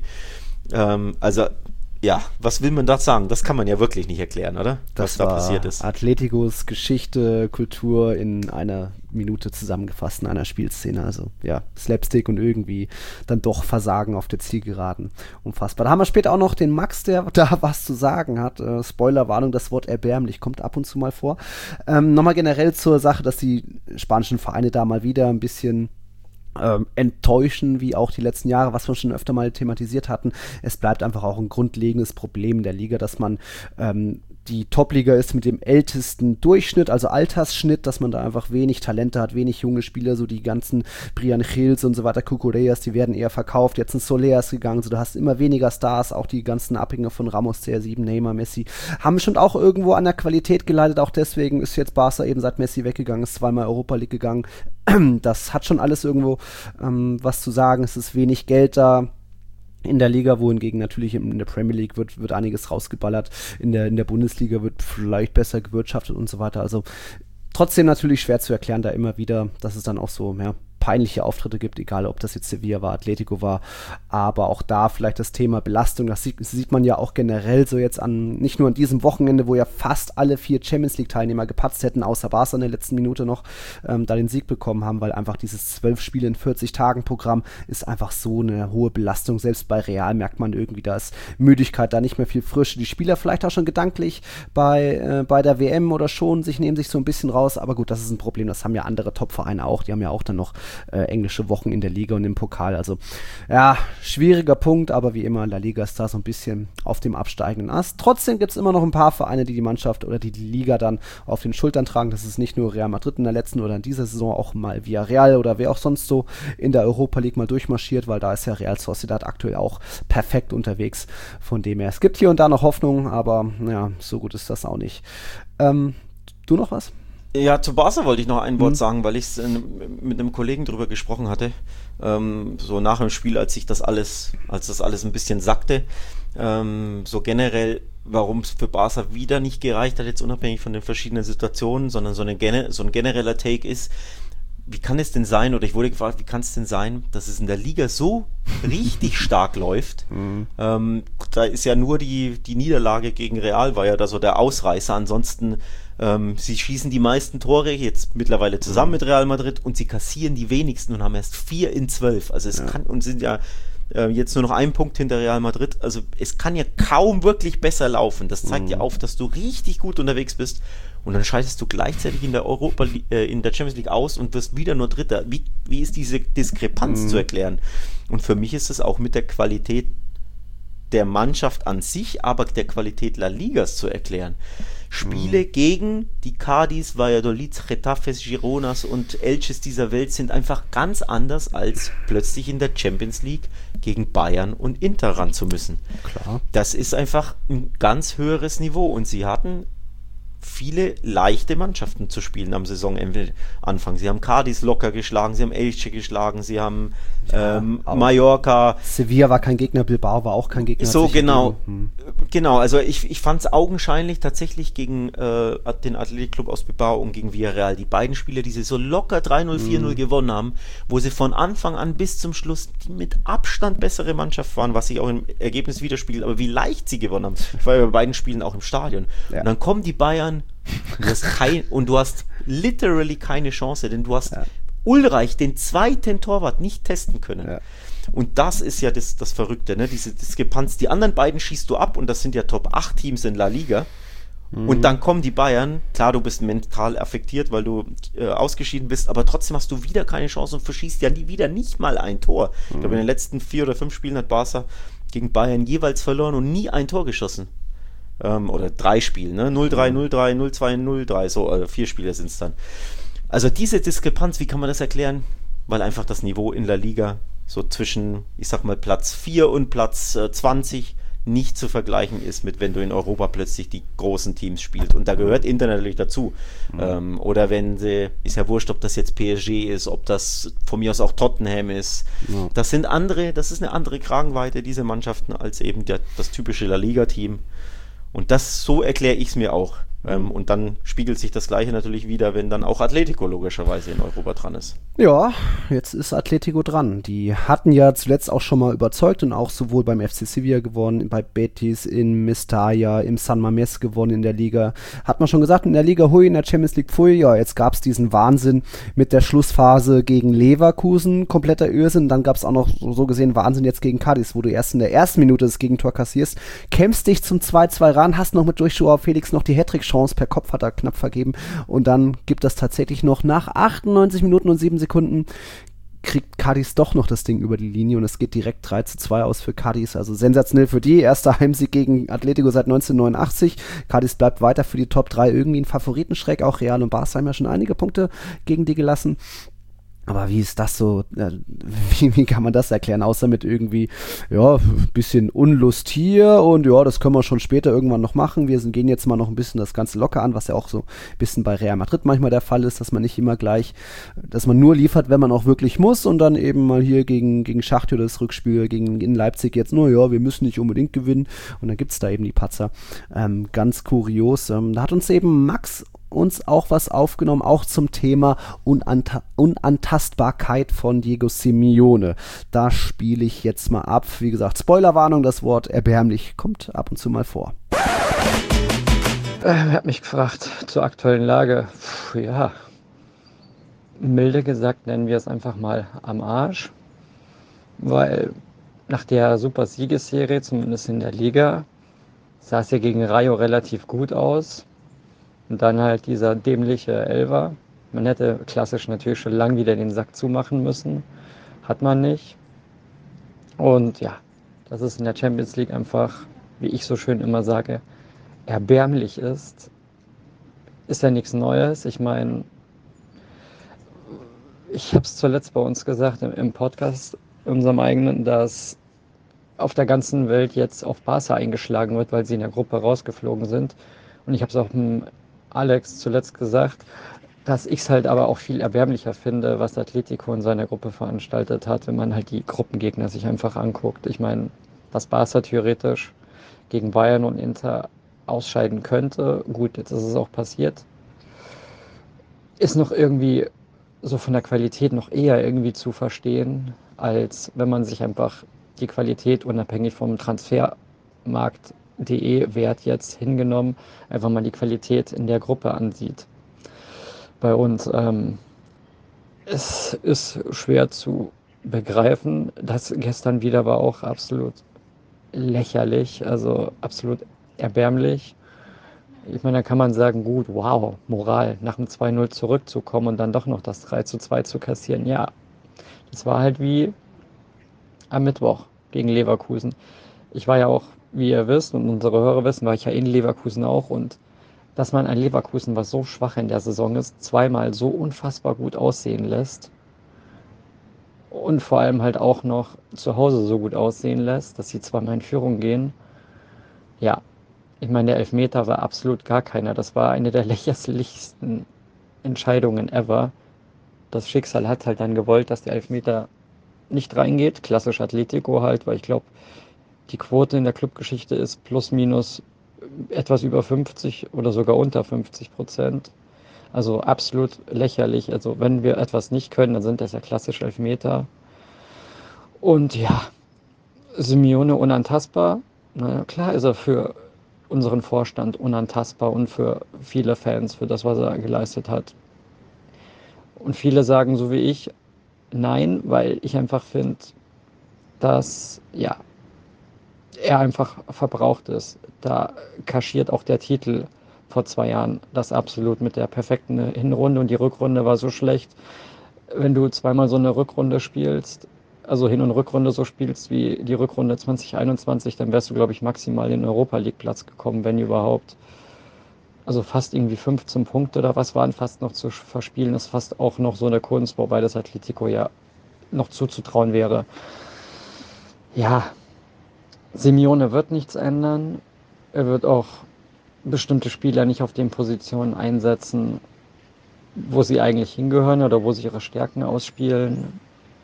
[SPEAKER 3] Ähm, also ja, was will man da sagen? Das kann man ja wirklich nicht erklären, oder?
[SPEAKER 2] Das was da passiert ist. Atleticos Geschichte, Kultur in einer Minute zusammengefasst, in einer Spielszene. Also ja, Slapstick und irgendwie dann doch Versagen auf der Zielgeraden. Unfassbar. Da haben wir später auch noch den Max, der da was zu sagen hat. Äh, Spoilerwarnung, das Wort erbärmlich kommt ab und zu mal vor. Ähm, nochmal generell zur Sache, dass die spanischen Vereine da mal wieder ein bisschen Ähm, enttäuschen, wie auch die letzten Jahre, was wir schon öfter mal thematisiert hatten. Es bleibt einfach auch ein grundlegendes Problem der Liga, dass man ähm, die Top-Liga ist mit dem ältesten Durchschnitt, also Altersschnitt, dass man da einfach wenig Talente hat, wenig junge Spieler, so die ganzen Brian Gils und so weiter, Cucureas, die werden eher verkauft, jetzt sind Soleas gegangen, so du hast immer weniger Stars, auch die ganzen Abhänger von Ramos, C R sieben, Neymar, Messi, haben schon auch irgendwo an der Qualität geleitet, auch deswegen ist jetzt Barca eben seit Messi weggegangen, ist zweimal Europa League gegangen, das hat schon alles irgendwo ähm, was zu sagen, es ist wenig Geld da in der Liga, wohingegen natürlich in der Premier League wird, wird einiges rausgeballert, in der, in der Bundesliga wird vielleicht besser gewirtschaftet und so weiter, also trotzdem natürlich schwer zu erklären da immer wieder, dass es dann auch so, ja, peinliche Auftritte gibt, egal ob das jetzt Sevilla war, Atletico war, aber auch da vielleicht das Thema Belastung, das sieht, das sieht man ja auch generell so jetzt an, nicht nur an diesem Wochenende, wo ja fast alle vier Champions League Teilnehmer gepatzt hätten, außer Barca in der letzten Minute noch, ähm, da den Sieg bekommen haben, weil einfach dieses zwölf Spiele in vierzig Tagen Programm ist einfach so eine hohe Belastung, selbst bei Real merkt man irgendwie, da ist Müdigkeit, da nicht mehr viel Frische, die Spieler vielleicht auch schon gedanklich bei, äh, bei der W M oder schon, sich nehmen sich so ein bisschen raus, aber gut, das ist ein Problem, das haben ja andere Top-Vereine auch, die haben ja auch dann noch Äh, englische Wochen in der Liga und im Pokal. Also ja, schwieriger Punkt, aber wie immer, La Liga ist da so ein bisschen auf dem absteigenden Ast. Trotzdem gibt es immer noch ein paar Vereine, die die Mannschaft oder die die Liga dann auf den Schultern tragen. Das ist nicht nur Real Madrid in der letzten oder in dieser Saison, auch mal Villarreal oder wer auch sonst so in der Europa League mal durchmarschiert, weil da ist ja Real Sociedad aktuell auch perfekt unterwegs. Von dem her, es gibt hier und da noch Hoffnung, aber ja, so gut ist das auch nicht. Ähm, du noch was?
[SPEAKER 3] Ja, zu Barca wollte ich noch ein Wort
[SPEAKER 2] Mhm.
[SPEAKER 3] sagen, weil ich es mit einem Kollegen drüber gesprochen hatte, ähm, so nach dem Spiel, als sich das alles, als das alles ein bisschen sackte, ähm, so generell, warum es für Barca wieder nicht gereicht hat, jetzt unabhängig von den verschiedenen Situationen, sondern so, eine, gene- so ein genereller Take ist, wie kann es denn sein, oder ich wurde gefragt, wie kann es denn sein, dass es in der Liga so richtig stark läuft?
[SPEAKER 2] Mhm.
[SPEAKER 3] Ähm, da ist ja nur die, die Niederlage gegen Real, war ja da so der Ausreißer. Ansonsten, ähm, sie schießen die meisten Tore jetzt mittlerweile zusammen mit Real Madrid und sie kassieren die wenigsten und haben erst vier in zwölf. Also es
[SPEAKER 2] Ja.
[SPEAKER 3] kann und sind ja äh, jetzt nur noch ein Punkt hinter Real Madrid. Also es kann ja kaum wirklich besser laufen. Das zeigt
[SPEAKER 2] Mhm.
[SPEAKER 3] ja auf, dass du richtig gut unterwegs bist. Und dann scheidest du gleichzeitig in der Europa, äh, in der Champions League aus und wirst wieder nur Dritter. Wie, wie ist diese Diskrepanz
[SPEAKER 2] Mhm.
[SPEAKER 3] zu erklären? Und für mich ist es auch mit der Qualität der Mannschaft an sich, aber der Qualität La Ligas zu erklären. Spiele
[SPEAKER 2] Mhm.
[SPEAKER 3] gegen die Cádiz, Valladolid, Getafes, Gironas und Elches dieser Welt sind einfach ganz anders, als plötzlich in der Champions League gegen Bayern und Inter ran zu müssen.
[SPEAKER 2] Klar.
[SPEAKER 3] Das ist einfach ein ganz höheres Niveau und sie hatten viele leichte Mannschaften zu spielen am Saisonanfang. Sie haben Cádiz locker geschlagen, sie haben Elche geschlagen, sie haben
[SPEAKER 2] Ja,
[SPEAKER 3] ähm,
[SPEAKER 2] auch.
[SPEAKER 3] Mallorca.
[SPEAKER 2] Sevilla war kein Gegner, Bilbao war auch kein Gegner. hat
[SPEAKER 3] So,
[SPEAKER 2] sich
[SPEAKER 3] genau.
[SPEAKER 2] gegeben.
[SPEAKER 3] Genau, also ich, ich fand es augenscheinlich tatsächlich gegen äh, den Athletic Club aus Bilbao und gegen Villarreal. Die beiden Spiele, die sie so locker drei null, vier null gewonnen haben, wo sie von Anfang an bis zum Schluss die mit Abstand bessere Mannschaft waren, was sich auch im Ergebnis widerspiegelt, aber wie leicht sie gewonnen haben. Ich war ja bei beiden Spielen auch im Stadion.
[SPEAKER 2] Ja.
[SPEAKER 3] Und dann kommen die Bayern und du hast, kein, und du hast literally keine Chance, denn du hast
[SPEAKER 2] Ja.
[SPEAKER 3] Ulreich, den zweiten Torwart, nicht testen können.
[SPEAKER 2] Ja.
[SPEAKER 3] Und das ist ja das, das Verrückte, ne? Diese Diskrepanz. Die anderen beiden schießt du ab und das sind ja Top acht Teams in La Liga. Und dann kommen die Bayern, klar, du bist mental affektiert, weil du äh, ausgeschieden bist, aber trotzdem hast du wieder keine Chance und verschießt ja nie, wieder nicht mal ein Tor. Ich glaube, in den letzten vier oder fünf Spielen hat Barca gegen Bayern jeweils verloren und nie ein Tor geschossen. Ähm, oder drei Spiele, ne? null drei, null drei, null zwei, null drei, so, äh, vier Spiele sind es dann. Also diese Diskrepanz, wie kann man das erklären? Weil einfach das Niveau in La Liga so zwischen, ich sag mal, Platz vier und Platz äh, zwanzig nicht zu vergleichen ist mit, wenn du in Europa plötzlich die großen Teams spielst. Und da gehört Inter natürlich dazu. Mhm. Ähm, oder wenn sie, ist ja wurscht, ob das jetzt P S G ist, ob das von mir aus auch Tottenham ist. Ja. Das sind andere, das ist eine andere Kragenweite, diese Mannschaften, als eben der, das typische La Liga-Team. Und das, so erkläre ich es mir auch. Ähm, und dann spiegelt sich das Gleiche natürlich wieder, wenn dann auch Atletico logischerweise in Europa dran ist.
[SPEAKER 2] Ja, jetzt ist Atletico dran. Die hatten ja zuletzt auch schon mal überzeugt und auch sowohl beim F C Sevilla gewonnen, bei Betis, in Mestalla, im San Mamés gewonnen in der Liga. Hat man schon gesagt, in der Liga hui, in der Champions League pfui. Ja, jetzt gab es diesen Wahnsinn mit der Schlussphase gegen Leverkusen, kompletter Irrsinn. Dann gab es auch noch so, so gesehen Wahnsinn jetzt gegen Cádiz, wo du erst in der ersten Minute das Gegentor kassierst, kämpfst dich zum zwei zwei ran, hast noch mit durch Joao Felix noch die Hattrick-Chance, per Kopf hat er knapp vergeben und dann gibt das tatsächlich noch nach achtundneunzig Minuten und sieben Sekunden kriegt Cádiz doch noch das Ding über die Linie und es geht direkt drei zu zwei aus für Cádiz, also sensationell für die, erster Heimsieg gegen Atletico seit neunzehnhundertneunundachtzig, Cádiz bleibt weiter für die Top drei irgendwie ein Favoritenschreck, auch Real und Barca haben ja schon einige Punkte gegen die gelassen. Aber wie ist das so, äh, wie, wie kann man das erklären, außer mit irgendwie, ja, ein bisschen Unlust hier und ja, das können wir schon später irgendwann noch machen. Wir sind, gehen jetzt mal noch ein bisschen das Ganze locker an, was ja auch so ein bisschen bei Real Madrid manchmal der Fall ist, dass man nicht immer gleich, dass man nur liefert, wenn man auch wirklich muss und dann eben mal hier gegen, gegen Schachtür das Rückspiel gegen in Leipzig jetzt, nur ja, wir müssen nicht unbedingt gewinnen und dann gibt's da eben die Patzer. Ähm, ganz kurios. Ähm, da hat uns eben Max uns auch was aufgenommen, auch zum Thema Unanta- Unantastbarkeit von Diego Simeone. Da spiele ich jetzt mal ab. Wie gesagt, Spoilerwarnung, das Wort erbärmlich kommt ab und zu mal vor.
[SPEAKER 5] Er hat mich gefragt zur aktuellen Lage. Puh, ja, milde gesagt nennen wir es einfach mal am Arsch, weil nach der super Siegesserie, zumindest in der Liga, sah es ja gegen Rayo relativ gut aus. Und dann halt dieser dämliche Elfer. Man hätte klassisch natürlich schon lang wieder den Sack zumachen müssen. Hat man nicht. Und ja, dass es in der Champions League einfach, wie ich so schön immer sage, erbärmlich ist, ist ja nichts Neues. Ich meine, ich habe es zuletzt bei uns gesagt im Podcast, unserem eigenen, dass auf der ganzen Welt jetzt auf Barca eingeschlagen wird, weil sie in der Gruppe rausgeflogen sind. Und ich habe es auch dem Alex zuletzt gesagt, dass ich es halt aber auch viel erbärmlicher finde, was Atletico in seiner Gruppe veranstaltet hat, wenn man halt die Gruppengegner sich einfach anguckt. Ich meine, dass Barca theoretisch gegen Bayern und Inter ausscheiden könnte, gut, jetzt ist es auch passiert, ist noch irgendwie so von der Qualität noch eher irgendwie zu verstehen, als wenn man sich einfach die Qualität unabhängig vom Transfermarkt.de-Wert jetzt hingenommen, einfach mal die Qualität in der Gruppe ansieht. Bei uns, ähm, es ist schwer zu begreifen. Das gestern wieder war auch absolut lächerlich, also absolut erbärmlich. Ich meine, da kann man sagen, gut, wow, Moral, nach dem zwei null zurückzukommen und dann doch noch das drei zu zwei zu kassieren. Ja, das war halt wie am Mittwoch gegen Leverkusen. Ich war ja auch, wie ihr wisst und unsere Hörer wissen, war ich ja in Leverkusen auch, und dass man ein Leverkusen, was so schwach in der Saison ist, zweimal so unfassbar gut aussehen lässt und vor allem halt auch noch zu Hause so gut aussehen lässt, dass sie zweimal in Führung gehen. Ja, ich meine, der Elfmeter war absolut gar keiner. Das war eine der lächerlichsten Entscheidungen ever. Das Schicksal hat halt dann gewollt, dass der Elfmeter nicht reingeht. Klassisch Atletico halt, weil ich glaube, die Quote in der Clubgeschichte ist plus minus etwas über fünfzig oder sogar unter fünfzig Prozent. Also absolut lächerlich. Also wenn wir etwas nicht können, dann sind das ja klassisch Elfmeter. Und ja, Simeone unantastbar. Na klar ist er für unseren Vorstand unantastbar und für viele Fans, für das, was er geleistet hat. Und viele sagen, so wie ich, nein, weil ich einfach finde, dass ja, er einfach verbraucht ist. Da kaschiert auch der Titel vor zwei Jahren das absolut mit der perfekten Hinrunde, und die Rückrunde war so schlecht. Wenn du zweimal so eine Rückrunde spielst, also Hin- und Rückrunde so spielst wie die Rückrunde zwanzig einundzwanzig, dann wärst du, glaube ich, maximal in den Europa-League-Platz gekommen, wenn überhaupt. Also fast irgendwie fünfzehn Punkte oder was waren fast noch zu verspielen, ist fast auch noch so eine Kunst, wobei das Atletico ja noch zuzutrauen wäre. Ja, Simeone wird nichts ändern. Er wird auch bestimmte Spieler nicht auf den Positionen einsetzen, wo sie eigentlich hingehören oder wo sich ihre Stärken ausspielen.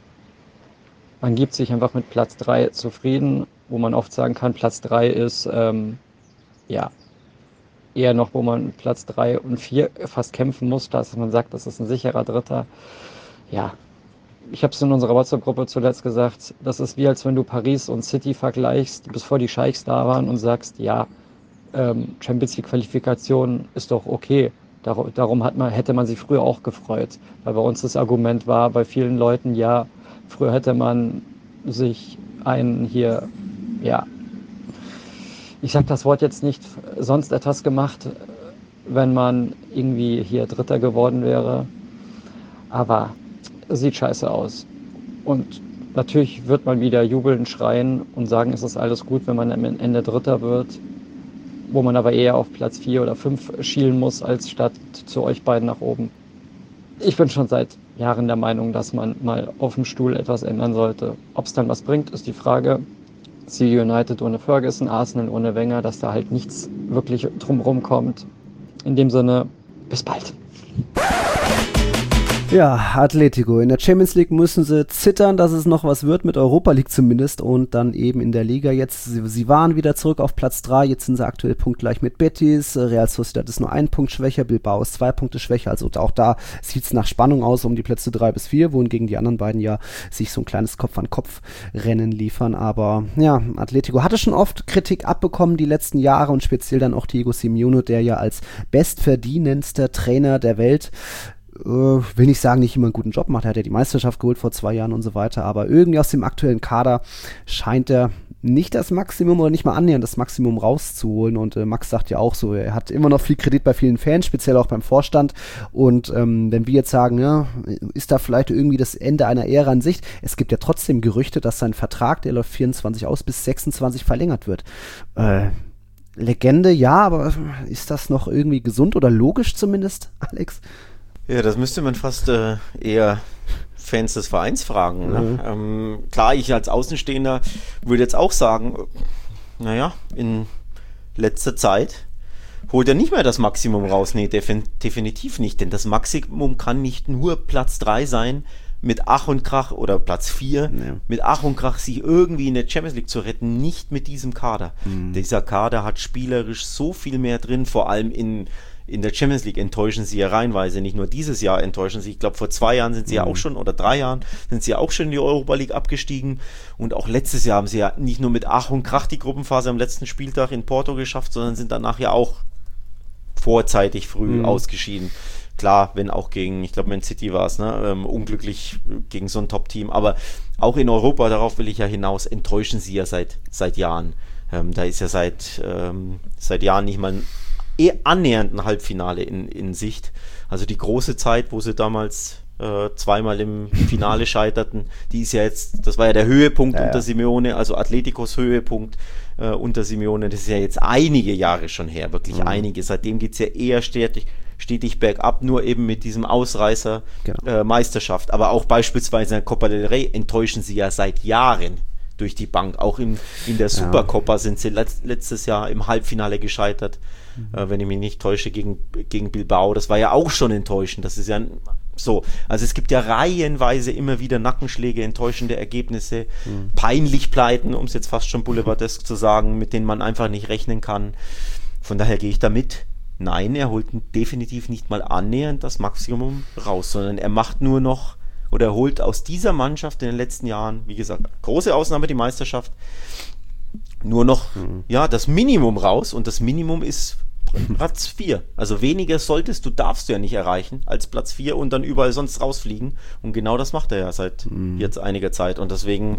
[SPEAKER 5] Man gibt sich einfach mit Platz drei zufrieden, wo man oft sagen kann, Platz drei ist ähm, ja eher noch, wo man Platz drei und vier fast kämpfen muss, dass man sagt, das ist ein sicherer Dritter. Ja, ich habe es in unserer WhatsApp-Gruppe zuletzt gesagt, das ist wie als wenn du Paris und City vergleichst, bevor die Scheichs da waren, und sagst, ja, ähm, Champions League-Qualifikation ist doch okay. Dar- darum hat man, hätte man sich früher auch gefreut. Weil bei uns das Argument war, bei vielen Leuten, ja, früher hätte man sich einen hier, ja, ich sag das Wort jetzt nicht, sonst etwas gemacht, wenn man irgendwie hier Dritter geworden wäre. Aber sieht scheiße aus. Und natürlich wird man wieder jubeln, schreien und sagen, es ist alles gut, wenn man am Ende Dritter wird, wo man aber eher auf Platz vier oder fünf schielen muss, als statt zu euch beiden nach oben. Ich bin schon seit Jahren der Meinung, dass man mal auf dem Stuhl etwas ändern sollte. Ob es dann was bringt, ist die Frage. C United ohne Ferguson, Arsenal ohne Wenger, dass da halt nichts wirklich drumherum kommt. In dem Sinne, bis bald.
[SPEAKER 2] Ja, Atletico. In der Champions League müssen sie zittern, dass es noch was wird, mit Europa League zumindest, und dann eben in der Liga jetzt. Sie, sie waren wieder zurück auf Platz drei, jetzt sind sie aktuell punktgleich mit Betis. Real Sociedad ist nur ein Punkt schwächer, Bilbao ist zwei Punkte schwächer, also auch da sieht es nach Spannung aus um die Plätze drei bis vier, wohingegen die anderen beiden ja sich so ein kleines Kopf-an-Kopf-Rennen liefern. Aber ja, Atletico hatte schon oft Kritik abbekommen die letzten Jahre, und speziell dann auch Diego Simeone, der ja als bestverdienendster Trainer der Welt, Uh, will nicht sagen, nicht immer einen guten Job macht. Er hat ja die Meisterschaft geholt vor zwei Jahren und so weiter, aber irgendwie aus dem aktuellen Kader scheint er nicht das Maximum oder nicht mal annähernd das Maximum rauszuholen, und äh, Max sagt ja auch so, er hat immer noch viel Kredit bei vielen Fans, speziell auch beim Vorstand, und ähm, wenn wir jetzt sagen, ja, ist da vielleicht irgendwie das Ende einer Ära in Sicht, es gibt ja trotzdem Gerüchte, dass sein Vertrag, der läuft vierundzwanzig aus, bis sechsundzwanzig verlängert wird. Äh, Legende, ja, aber ist das noch irgendwie gesund oder logisch zumindest, Alex?
[SPEAKER 3] Ja, das müsste man fast äh, eher Fans des Vereins fragen. Ne? Mhm. Ähm, klar, ich als Außenstehender würde jetzt auch sagen, naja, in letzter Zeit holt er nicht mehr das Maximum raus. Nee, defin- definitiv nicht, denn das Maximum kann nicht nur Platz drei sein, mit Ach und Krach, oder Platz vier, nee. mit Ach und Krach sich irgendwie in der Champions League zu retten, nicht mit diesem Kader. Mhm. Dieser Kader hat spielerisch so viel mehr drin, vor allem in, in der Champions League enttäuschen sie ja reihenweise, nicht nur dieses Jahr enttäuschen sie, ich glaube vor zwei Jahren sind sie mhm. ja auch schon, oder drei Jahren sind sie ja auch schon in die Europa League abgestiegen, und auch letztes Jahr haben sie ja nicht nur mit Ach und Krach die Gruppenphase am letzten Spieltag in Porto geschafft, sondern sind danach ja auch vorzeitig früh mhm. ausgeschieden. Klar, wenn auch gegen, ich glaube Man City war es, ne, ähm, unglücklich gegen so ein Top-Team, aber auch in Europa, darauf will ich ja hinaus, enttäuschen sie ja seit, seit Jahren. Ähm, da ist ja seit, ähm, seit Jahren nicht mal ein eh annähernd ein Halbfinale in, in Sicht. Also die große Zeit, wo sie damals äh, zweimal im Finale scheiterten, die ist ja jetzt, das war ja der Höhepunkt ja, unter ja. Simeone, also Atleticos Höhepunkt äh, unter Simeone, das ist ja jetzt einige Jahre schon her, wirklich mhm. einige. Seitdem geht es ja eher stetig stetig bergab, nur eben mit diesem Ausreißer genau. äh, Meisterschaft. Aber auch beispielsweise in der Copa del Rey enttäuschen sie ja seit Jahren durch die Bank. Auch in, in der Supercopa ja. sind sie letzt, letztes Jahr im Halbfinale gescheitert, mhm. äh, wenn ich mich nicht täusche, gegen, gegen Bilbao. Das war ja auch schon enttäuschend. Das ist ja so. Also es gibt ja reihenweise immer wieder Nackenschläge, enttäuschende Ergebnisse, mhm. peinlich Pleiten, um es jetzt fast schon boulevardesk zu sagen, mit denen man einfach nicht rechnen kann. Von daher gehe ich da mit. Nein, er holt definitiv nicht mal annähernd das Maximum raus, sondern er macht nur noch, oder er holt aus dieser Mannschaft in den letzten Jahren, wie gesagt, große Ausnahme die Meisterschaft, nur noch mhm. ja, das Minimum raus, und das Minimum ist Platz vier. Also weniger solltest du, darfst du ja nicht erreichen als Platz vier und dann überall sonst rausfliegen, und genau das macht er ja seit mhm. jetzt einiger Zeit, und deswegen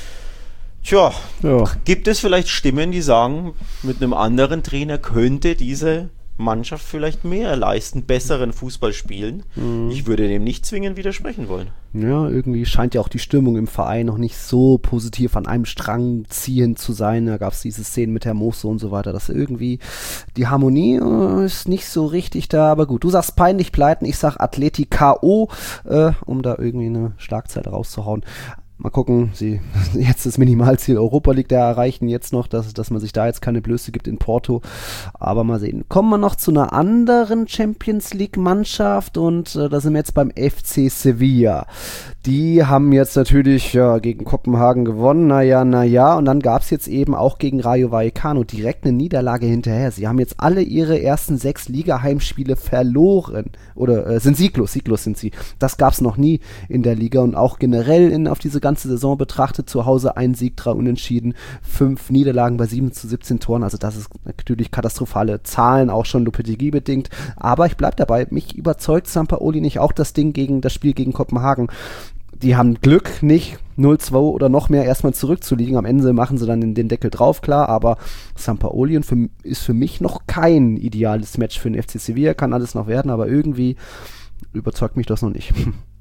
[SPEAKER 3] tja, ja. gibt es vielleicht Stimmen, die sagen, mit einem anderen Trainer könnte diese Mannschaft vielleicht mehr leisten, besseren Fußball spielen. Mhm. Ich würde dem nicht zwingend widersprechen wollen.
[SPEAKER 2] Ja, irgendwie scheint ja auch die Stimmung im Verein noch nicht so positiv an einem Strang ziehend zu sein. Da gab es diese Szenen mit Hermoso und so weiter, dass irgendwie die Harmonie äh, ist nicht so richtig da. Aber gut, du sagst peinlich pleiten, ich sag Atleti K O, äh, um da irgendwie eine Schlagzeile rauszuhauen. Mal gucken, sie jetzt das Minimalziel Europa League da erreichen jetzt noch, dass, dass man sich da jetzt keine Blöße gibt in Porto, aber mal sehen. Kommen wir noch zu einer anderen Champions League Mannschaft, und äh, da sind wir jetzt beim F C Sevilla. Die haben jetzt natürlich ja, gegen Kopenhagen gewonnen, naja, naja, und dann gab es jetzt eben auch gegen Rayo Vallecano direkt eine Niederlage hinterher. Sie haben jetzt alle ihre ersten sechs Liga-Heimspiele verloren, oder äh, sind sieglos, sieglos sind sie. Das gab es noch nie in der Liga, und auch generell in, auf diese ganze Saison betrachtet, zu Hause ein Sieg, drei Unentschieden, fünf Niederlagen bei sieben zu siebzehn Toren, also das ist natürlich katastrophale Zahlen, auch schon Lopetegui bedingt, aber ich bleib dabei, mich überzeugt Sampaoli nicht, auch das Ding gegen das Spiel gegen Kopenhagen. Die haben Glück, nicht null zwei oder noch mehr erstmal zurückzuliegen. Am Ende machen sie dann den, den Deckel drauf, klar, aber Sampaoli für, ist für mich noch kein ideales Match für den F C Sevilla, kann alles noch werden, aber irgendwie überzeugt mich das noch nicht.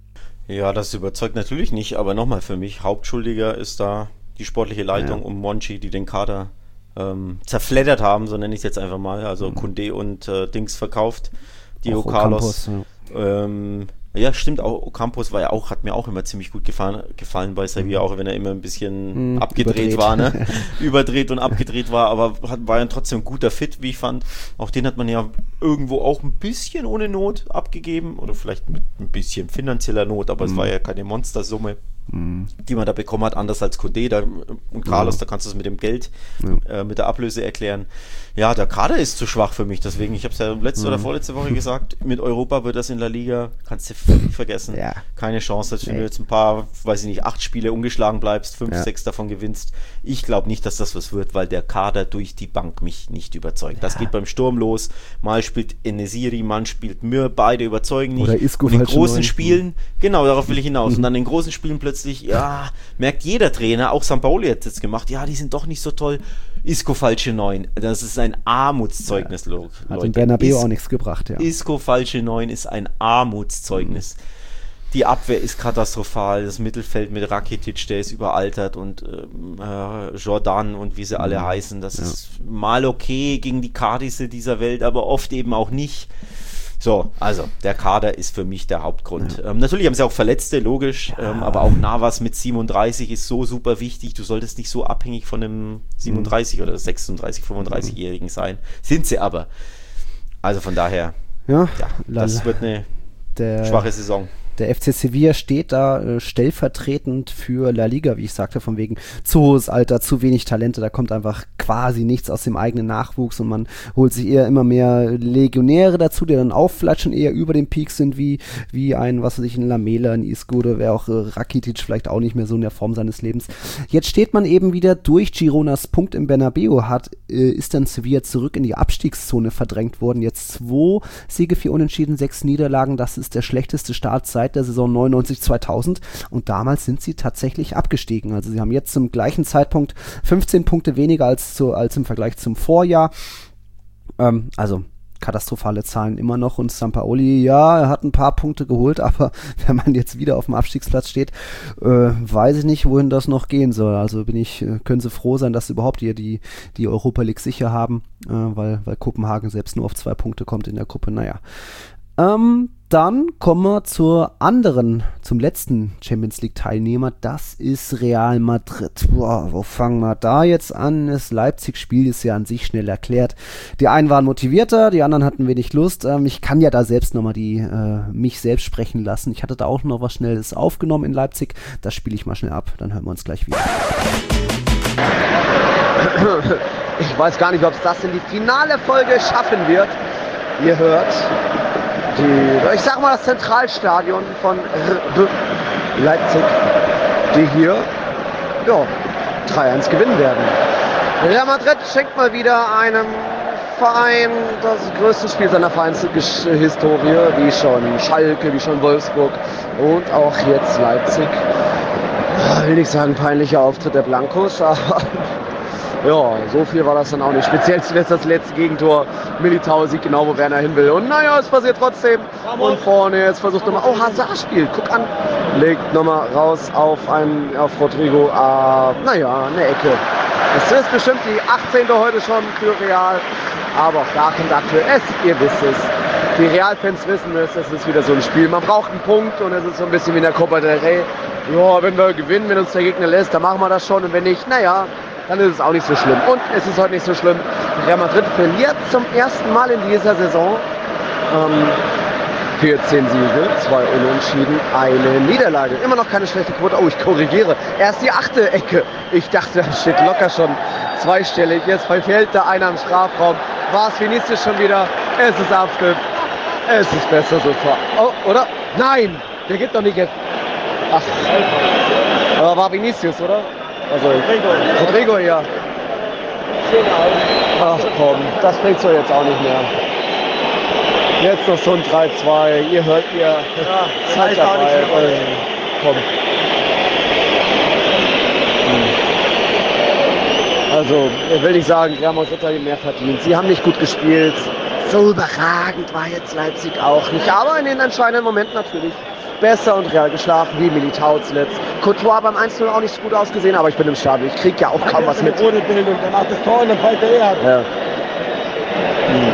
[SPEAKER 3] Ja, das überzeugt natürlich nicht, aber nochmal, für mich Hauptschuldiger ist da die sportliche Leitung ja. um Monchi, die den Kader ähm, zerfleddert haben, so nenne ich es jetzt einfach mal, also mhm. Koundé und äh, Dings verkauft, Diego Carlos. Ocampos, ja. Ähm, ja, stimmt, auch Ocampos war ja auch, hat mir auch immer ziemlich gut gefallen, gefallen bei Sevilla, auch wenn er immer ein bisschen mhm, abgedreht überdreht. war, ne? überdreht und abgedreht war, aber hat, war ja trotzdem ein guter Fit, wie ich fand. Auch den hat man ja irgendwo auch ein bisschen ohne Not abgegeben, oder vielleicht mit ein bisschen finanzieller Not, aber mhm. es war ja keine Monstersumme, mhm. die man da bekommen hat, anders als Koundé da, und Carlos, ja. da kannst du es mit dem Geld, ja. äh, mit der Ablöse erklären. Ja, der Kader ist zu schwach für mich, deswegen, ich habe es ja letzte mhm. oder vorletzte Woche gesagt, mit Europa wird das in La Liga, kannst du völlig vergessen. Ja. Keine Chance, dass nee. du jetzt ein paar, weiß ich nicht, acht Spiele ungeschlagen bleibst, fünf, ja. sechs davon gewinnst. Ich glaube nicht, dass das was wird, weil der Kader durch die Bank mich nicht überzeugt. Ja. Das geht beim Sturm los, mal spielt En-Nesyri, mal spielt Mür, beide überzeugen nicht.
[SPEAKER 2] Oder Isco
[SPEAKER 3] und in großen neun. Spielen, genau, darauf will ich hinaus, und dann in großen Spielen plötzlich, ja, merkt jeder Trainer, auch Sampaoli hat es jetzt gemacht, ja, die sind doch nicht so toll. Isco falsche neun, das ist ein Armutszeugnis, ja. Leute.
[SPEAKER 2] Hat in Bernabeu Is- auch nichts gebracht, ja.
[SPEAKER 3] Isco falsche neun ist ein Armutszeugnis. Mhm. Die Abwehr ist katastrophal, das Mittelfeld mit Rakitic, der ist überaltert, und äh, Jordan und wie sie mhm. alle heißen, das ja. ist mal okay gegen die Cardise dieser Welt, aber oft eben auch nicht. So, also der Kader ist für mich der Hauptgrund. Ja. Ähm, natürlich haben sie auch Verletzte, logisch, ja. ähm, aber auch Navas mit siebenunddreißig ist so super wichtig. Du solltest nicht so abhängig von einem siebenunddreißig- mhm. oder sechsunddreißig-, fünfunddreißigjährigen sein. Sind sie aber. Also von daher,
[SPEAKER 2] ja,
[SPEAKER 3] ja das wird eine
[SPEAKER 2] der,
[SPEAKER 3] schwache Saison.
[SPEAKER 2] Der F C Sevilla steht da äh, stellvertretend für La Liga, wie ich sagte, von wegen zu hohes Alter, zu wenig Talente, da kommt einfach quasi nichts aus dem eigenen Nachwuchs und man holt sich eher immer mehr Legionäre dazu, die dann aufflatschen, eher über dem Peak sind, wie, wie ein, was weiß ich, ein Lamela, ein Isco oder wer auch, äh, Rakitic vielleicht auch nicht mehr so in der Form seines Lebens. Jetzt steht man eben wieder durch Gironas Punkt im Bernabeu, hat, äh, ist dann Sevilla zurück in die Abstiegszone verdrängt worden. Jetzt zwei Siege, vier Unentschieden, sechs Niederlagen, das ist der schlechteste Start seit der Saison neunundneunzig zweitausend und damals sind sie tatsächlich abgestiegen. Also sie haben jetzt zum gleichen Zeitpunkt fünfzehn Punkte weniger als, zu, als im Vergleich zum Vorjahr. Ähm, also katastrophale Zahlen immer noch und Sampaoli, ja, er hat ein paar Punkte geholt, aber wenn man jetzt wieder auf dem Abstiegsplatz steht, äh, weiß ich nicht, wohin das noch gehen soll. Also bin ich, äh, können sie froh sein, dass sie überhaupt hier die, die Europa League sicher haben, äh, weil, weil Kopenhagen selbst nur auf zwei Punkte kommt in der Gruppe. Naja. Ähm, Dann kommen wir zur anderen, zum letzten Champions League Teilnehmer. Das ist Real Madrid. Boah, wo fangen wir da jetzt an? Das Leipzig-Spiel ist ja an sich schnell erklärt. Die einen waren motivierter, die anderen hatten wenig Lust. Ähm, ich kann ja da selbst nochmal die, äh, mich selbst sprechen lassen. Ich hatte da auch noch was Schnelles aufgenommen in Leipzig. Das spiele ich mal schnell ab. Dann hören wir uns gleich wieder.
[SPEAKER 6] Ich weiß gar nicht, ob es das in die finale Folge schaffen wird. Ihr hört die, ich sag mal, das Zentralstadion von R B Leipzig, die hier ja, drei eins gewinnen werden. Real Madrid schenkt mal wieder einem Verein das größte Spiel seiner Vereinshistorie, wie schon Schalke, wie schon Wolfsburg und auch jetzt Leipzig. Ich will nicht sagen peinlicher Auftritt der Blancos, aber ja, so viel war das dann auch nicht. Speziell zuletzt das letzte Gegentor. Militao sieht genau, wo Werner hin will. Und naja, es passiert trotzdem. Und vorne jetzt versucht nochmal. Oh, Hazard spielt. Guck an. Legt nochmal raus auf einen, auf Rodrigo. Ah, naja, eine Ecke. Das ist bestimmt die achtzehnte heute schon für Real. Aber auch da kommt aktuell. Es, ihr wisst es. Die Real-Fans wissen es. Es ist wieder so ein Spiel. Man braucht einen Punkt und es ist so ein bisschen wie in der Copa del Rey. Ja, wenn wir gewinnen, wenn uns der Gegner lässt, dann machen wir das schon. Und wenn nicht, naja, dann ist es auch nicht so schlimm. Und es ist heute nicht so schlimm. Real Madrid verliert zum ersten Mal in dieser Saison. Ähm, vierzehn Siege, zwei Unentschieden, eine Niederlage. Immer noch keine schlechte Quote. Oh, ich korrigiere. Erst die achte Ecke. Ich dachte, da steht locker schon zweistellig. Jetzt verfehlt da einer im Strafraum. War es Vinicius schon wieder? Es ist Abpfiff. Es ist besser so. Oh, oder? Nein! Der gibt doch nicht jetzt. Ach, aber war Vinicius, oder? Also Rodrigo, Rodrigo ja. Ach komm, das bringt so jetzt auch nicht mehr. Jetzt noch so ein drei zwei, ihr hört ihr. Ja, Zeit dabei. Äh, komm. Also, ich will nicht sagen, Real Madrid hat mehr verdient. Sie haben nicht gut gespielt. So überragend war jetzt Leipzig auch nicht. Aber in den entscheidenden Momenten natürlich besser und real geschlafen, wie Militao zuletzt. Courtois beim eins null auch nicht so gut ausgesehen, aber ich bin im Stadion. Ich krieg ja auch kaum was mit.
[SPEAKER 7] Ohne Bildung, dann macht das Tor und dann fällt der Erd.
[SPEAKER 6] Ja. Hm.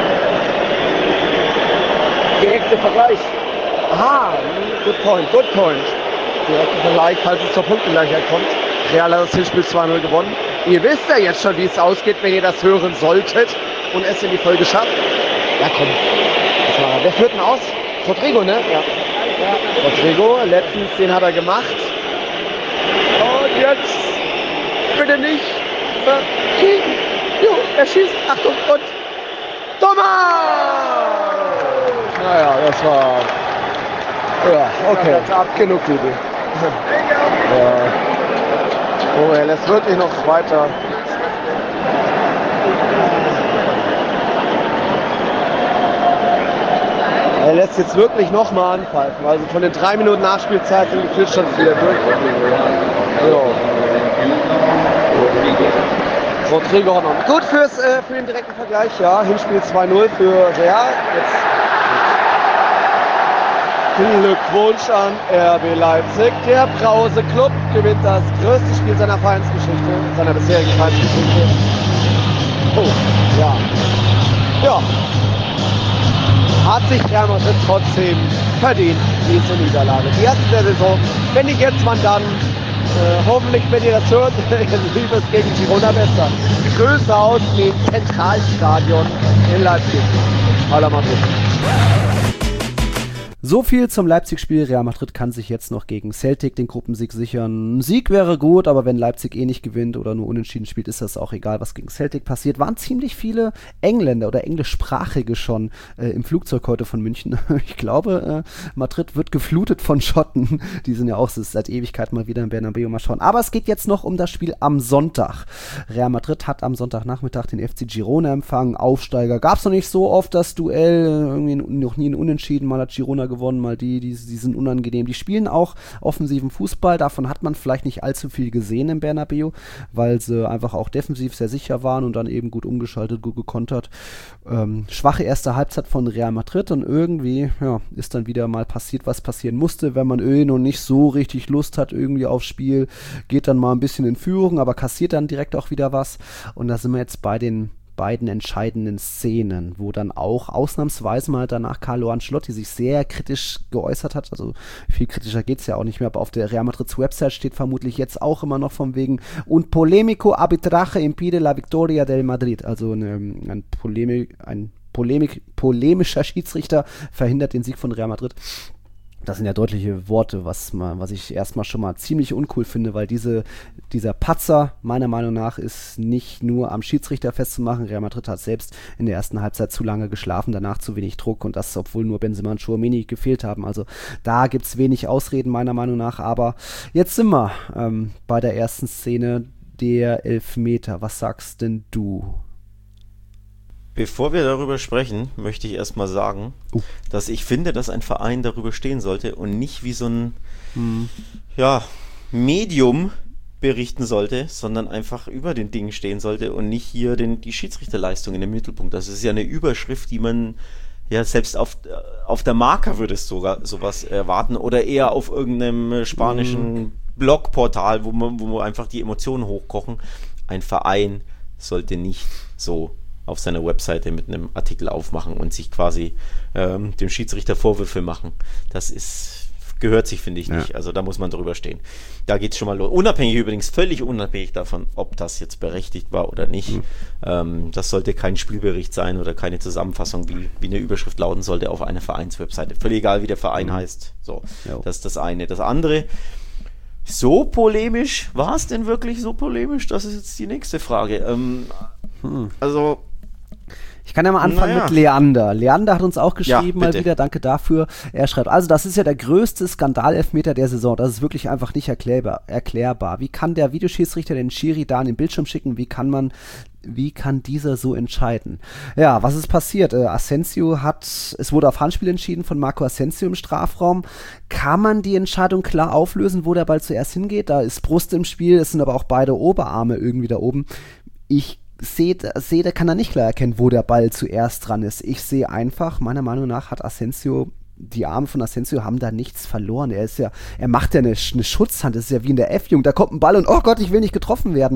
[SPEAKER 6] Direkter Vergleich. Aha, good point, good point. Direkter Vergleich, falls es zur Punktengleichheit kommt. Real hat das Hinspiel zwei null gewonnen. Ihr wisst ja jetzt schon, wie es ausgeht, wenn ihr das hören solltet und es in die Folge schafft. Ja komm, das war er. Wer führt denn aus? Rodrigo, ne? Ja. Ja. Rodrigo, letztens, den hat er gemacht. Und jetzt, bitte nicht verkicken. Jo, er schießt, Achtung, und Thomas! Naja, das war, ja, okay, genug Liebe. Ja. Oh, er lässt wirklich noch weiter. Er lässt jetzt wirklich nochmal anpfeifen. Also von den drei Minuten Nachspielzeit sind gefühlt schon wieder durch. Ja. Rodrigo hat noch. Gut fürs, äh, für den direkten Vergleich, ja. Hinspiel zwei null für Real. Jetzt Glückwunsch an R B Leipzig. Der Brause Club gewinnt das größte Spiel seiner Vereinsgeschichte, seiner bisherigen Vereinsgeschichte. Oh, ja. Ja. Hat sich Real Madrid trotzdem verdient, diese Niederlage. Die erste der Saison. Wenn nicht jetzt, wann dann? Äh, hoffentlich, wenn ihr das hört, lief es gegen Girona besser. Grüße aus dem Zentralstadion in Leipzig. Hala Madrid.
[SPEAKER 2] So viel zum Leipzig-Spiel. Real Madrid kann sich jetzt noch gegen Celtic den Gruppensieg sichern. Ein Sieg wäre gut, aber wenn Leipzig eh nicht gewinnt oder nur unentschieden spielt, ist das auch egal, was gegen Celtic passiert. Waren ziemlich viele Engländer oder englischsprachige schon äh, im Flugzeug heute von München. Ich glaube, äh, Madrid wird geflutet von Schotten. Die sind ja auch seit Ewigkeit mal wieder in Bernabeu. Mal schauen. Aber es geht jetzt noch um das Spiel am Sonntag. Real Madrid hat am Sonntagnachmittag den F C Girona empfangen. Aufsteiger. Gab es noch nicht so oft das Duell. Irgendwie noch nie ein Unentschieden. Mal hat Girona gewonnen, mal die, die, die sind unangenehm. Die spielen auch offensiven Fußball, davon hat man vielleicht nicht allzu viel gesehen im Bernabeu, weil sie einfach auch defensiv sehr sicher waren und dann eben gut umgeschaltet, gut gekontert. Ähm, schwache erste Halbzeit von Real Madrid und irgendwie ja, ist dann wieder mal passiert, was passieren musste, wenn man eh noch nicht so richtig Lust hat irgendwie aufs Spiel, geht dann mal ein bisschen in Führung, aber kassiert dann direkt auch wieder was und da sind wir jetzt bei den beiden entscheidenden Szenen, wo dann auch ausnahmsweise mal danach Carlo Ancelotti sich sehr kritisch geäußert hat, also viel kritischer geht es ja auch nicht mehr, aber auf der Real Madrids Website steht vermutlich jetzt auch immer noch von wegen un polémico arbitraje impide la victoria del Madrid, also eine, ein, Polemik, ein Polemik, polemischer Schiedsrichter verhindert den Sieg von Real Madrid. Das sind ja deutliche Worte, was, man, was ich erstmal schon mal ziemlich uncool finde, weil diese, dieser Patzer meiner Meinung nach ist nicht nur am Schiedsrichter festzumachen. Real Madrid hat selbst in der ersten Halbzeit zu lange geschlafen, danach zu wenig Druck und das, obwohl nur Benzema und Tchouaméni gefehlt haben. Also da gibt es wenig Ausreden meiner Meinung nach, aber jetzt sind wir ähm, bei der ersten Szene, der Elfmeter. Was sagst denn du?
[SPEAKER 3] Bevor wir darüber sprechen, möchte ich erstmal sagen, uh. dass ich finde, dass ein Verein darüber stehen sollte und nicht wie so ein hm. ja, Medium berichten sollte, sondern einfach über den Dingen stehen sollte und nicht hier den, die Schiedsrichterleistung in den Mittelpunkt. Das ist ja eine Überschrift, die man ja selbst auf, auf der Marca würdest sogar sowas erwarten oder eher auf irgendeinem spanischen hm. Blogportal, wo man, wo einfach die Emotionen hochkochen. Ein Verein sollte nicht so auf seiner Webseite mit einem Artikel aufmachen und sich quasi ähm, dem Schiedsrichter Vorwürfe machen. Das ist, gehört sich, finde ich, nicht. Ja. Also da muss man drüber stehen. Da geht es schon mal los. Unabhängig übrigens, völlig unabhängig davon, ob das jetzt berechtigt war oder nicht. Mhm. Ähm, das sollte kein Spielbericht sein oder keine Zusammenfassung, wie, wie eine Überschrift lauten sollte auf einer Vereinswebseite. Völlig egal, wie der Verein mhm. heißt. So, ja. Das ist das eine. Das andere, so polemisch, war es denn wirklich so polemisch? Das ist jetzt die nächste Frage. Ähm, hm. Also
[SPEAKER 2] Ich kann ja mal anfangen naja. mit Leander. Leander hat uns auch geschrieben, ja, mal wieder, danke dafür. Er schreibt, also das ist ja der größte Skandalelfmeter der Saison. Das ist wirklich einfach nicht erklärbar. erklärbar. Wie kann der Videoschiedsrichter den Schiri da an den Bildschirm schicken? Wie kann man, wie kann dieser so entscheiden? Ja, was ist passiert? Äh, Asensio hat, es wurde auf Handspiel entschieden von Marco Asensio im Strafraum. Kann man die Entscheidung klar auflösen, wo der Ball zuerst hingeht? Da ist Brust im Spiel, es sind aber auch beide Oberarme irgendwie da oben. Ich sehe, seh, der kann da nicht klar erkennen, wo der Ball zuerst dran ist. Ich sehe einfach, meiner Meinung nach hat Asensio, die Arme von Asensio haben da nichts verloren. Er ist ja, er macht ja eine, eine Schutzhand, das ist ja wie in der F-Jugend, da kommt ein Ball und oh Gott, ich will nicht getroffen werden.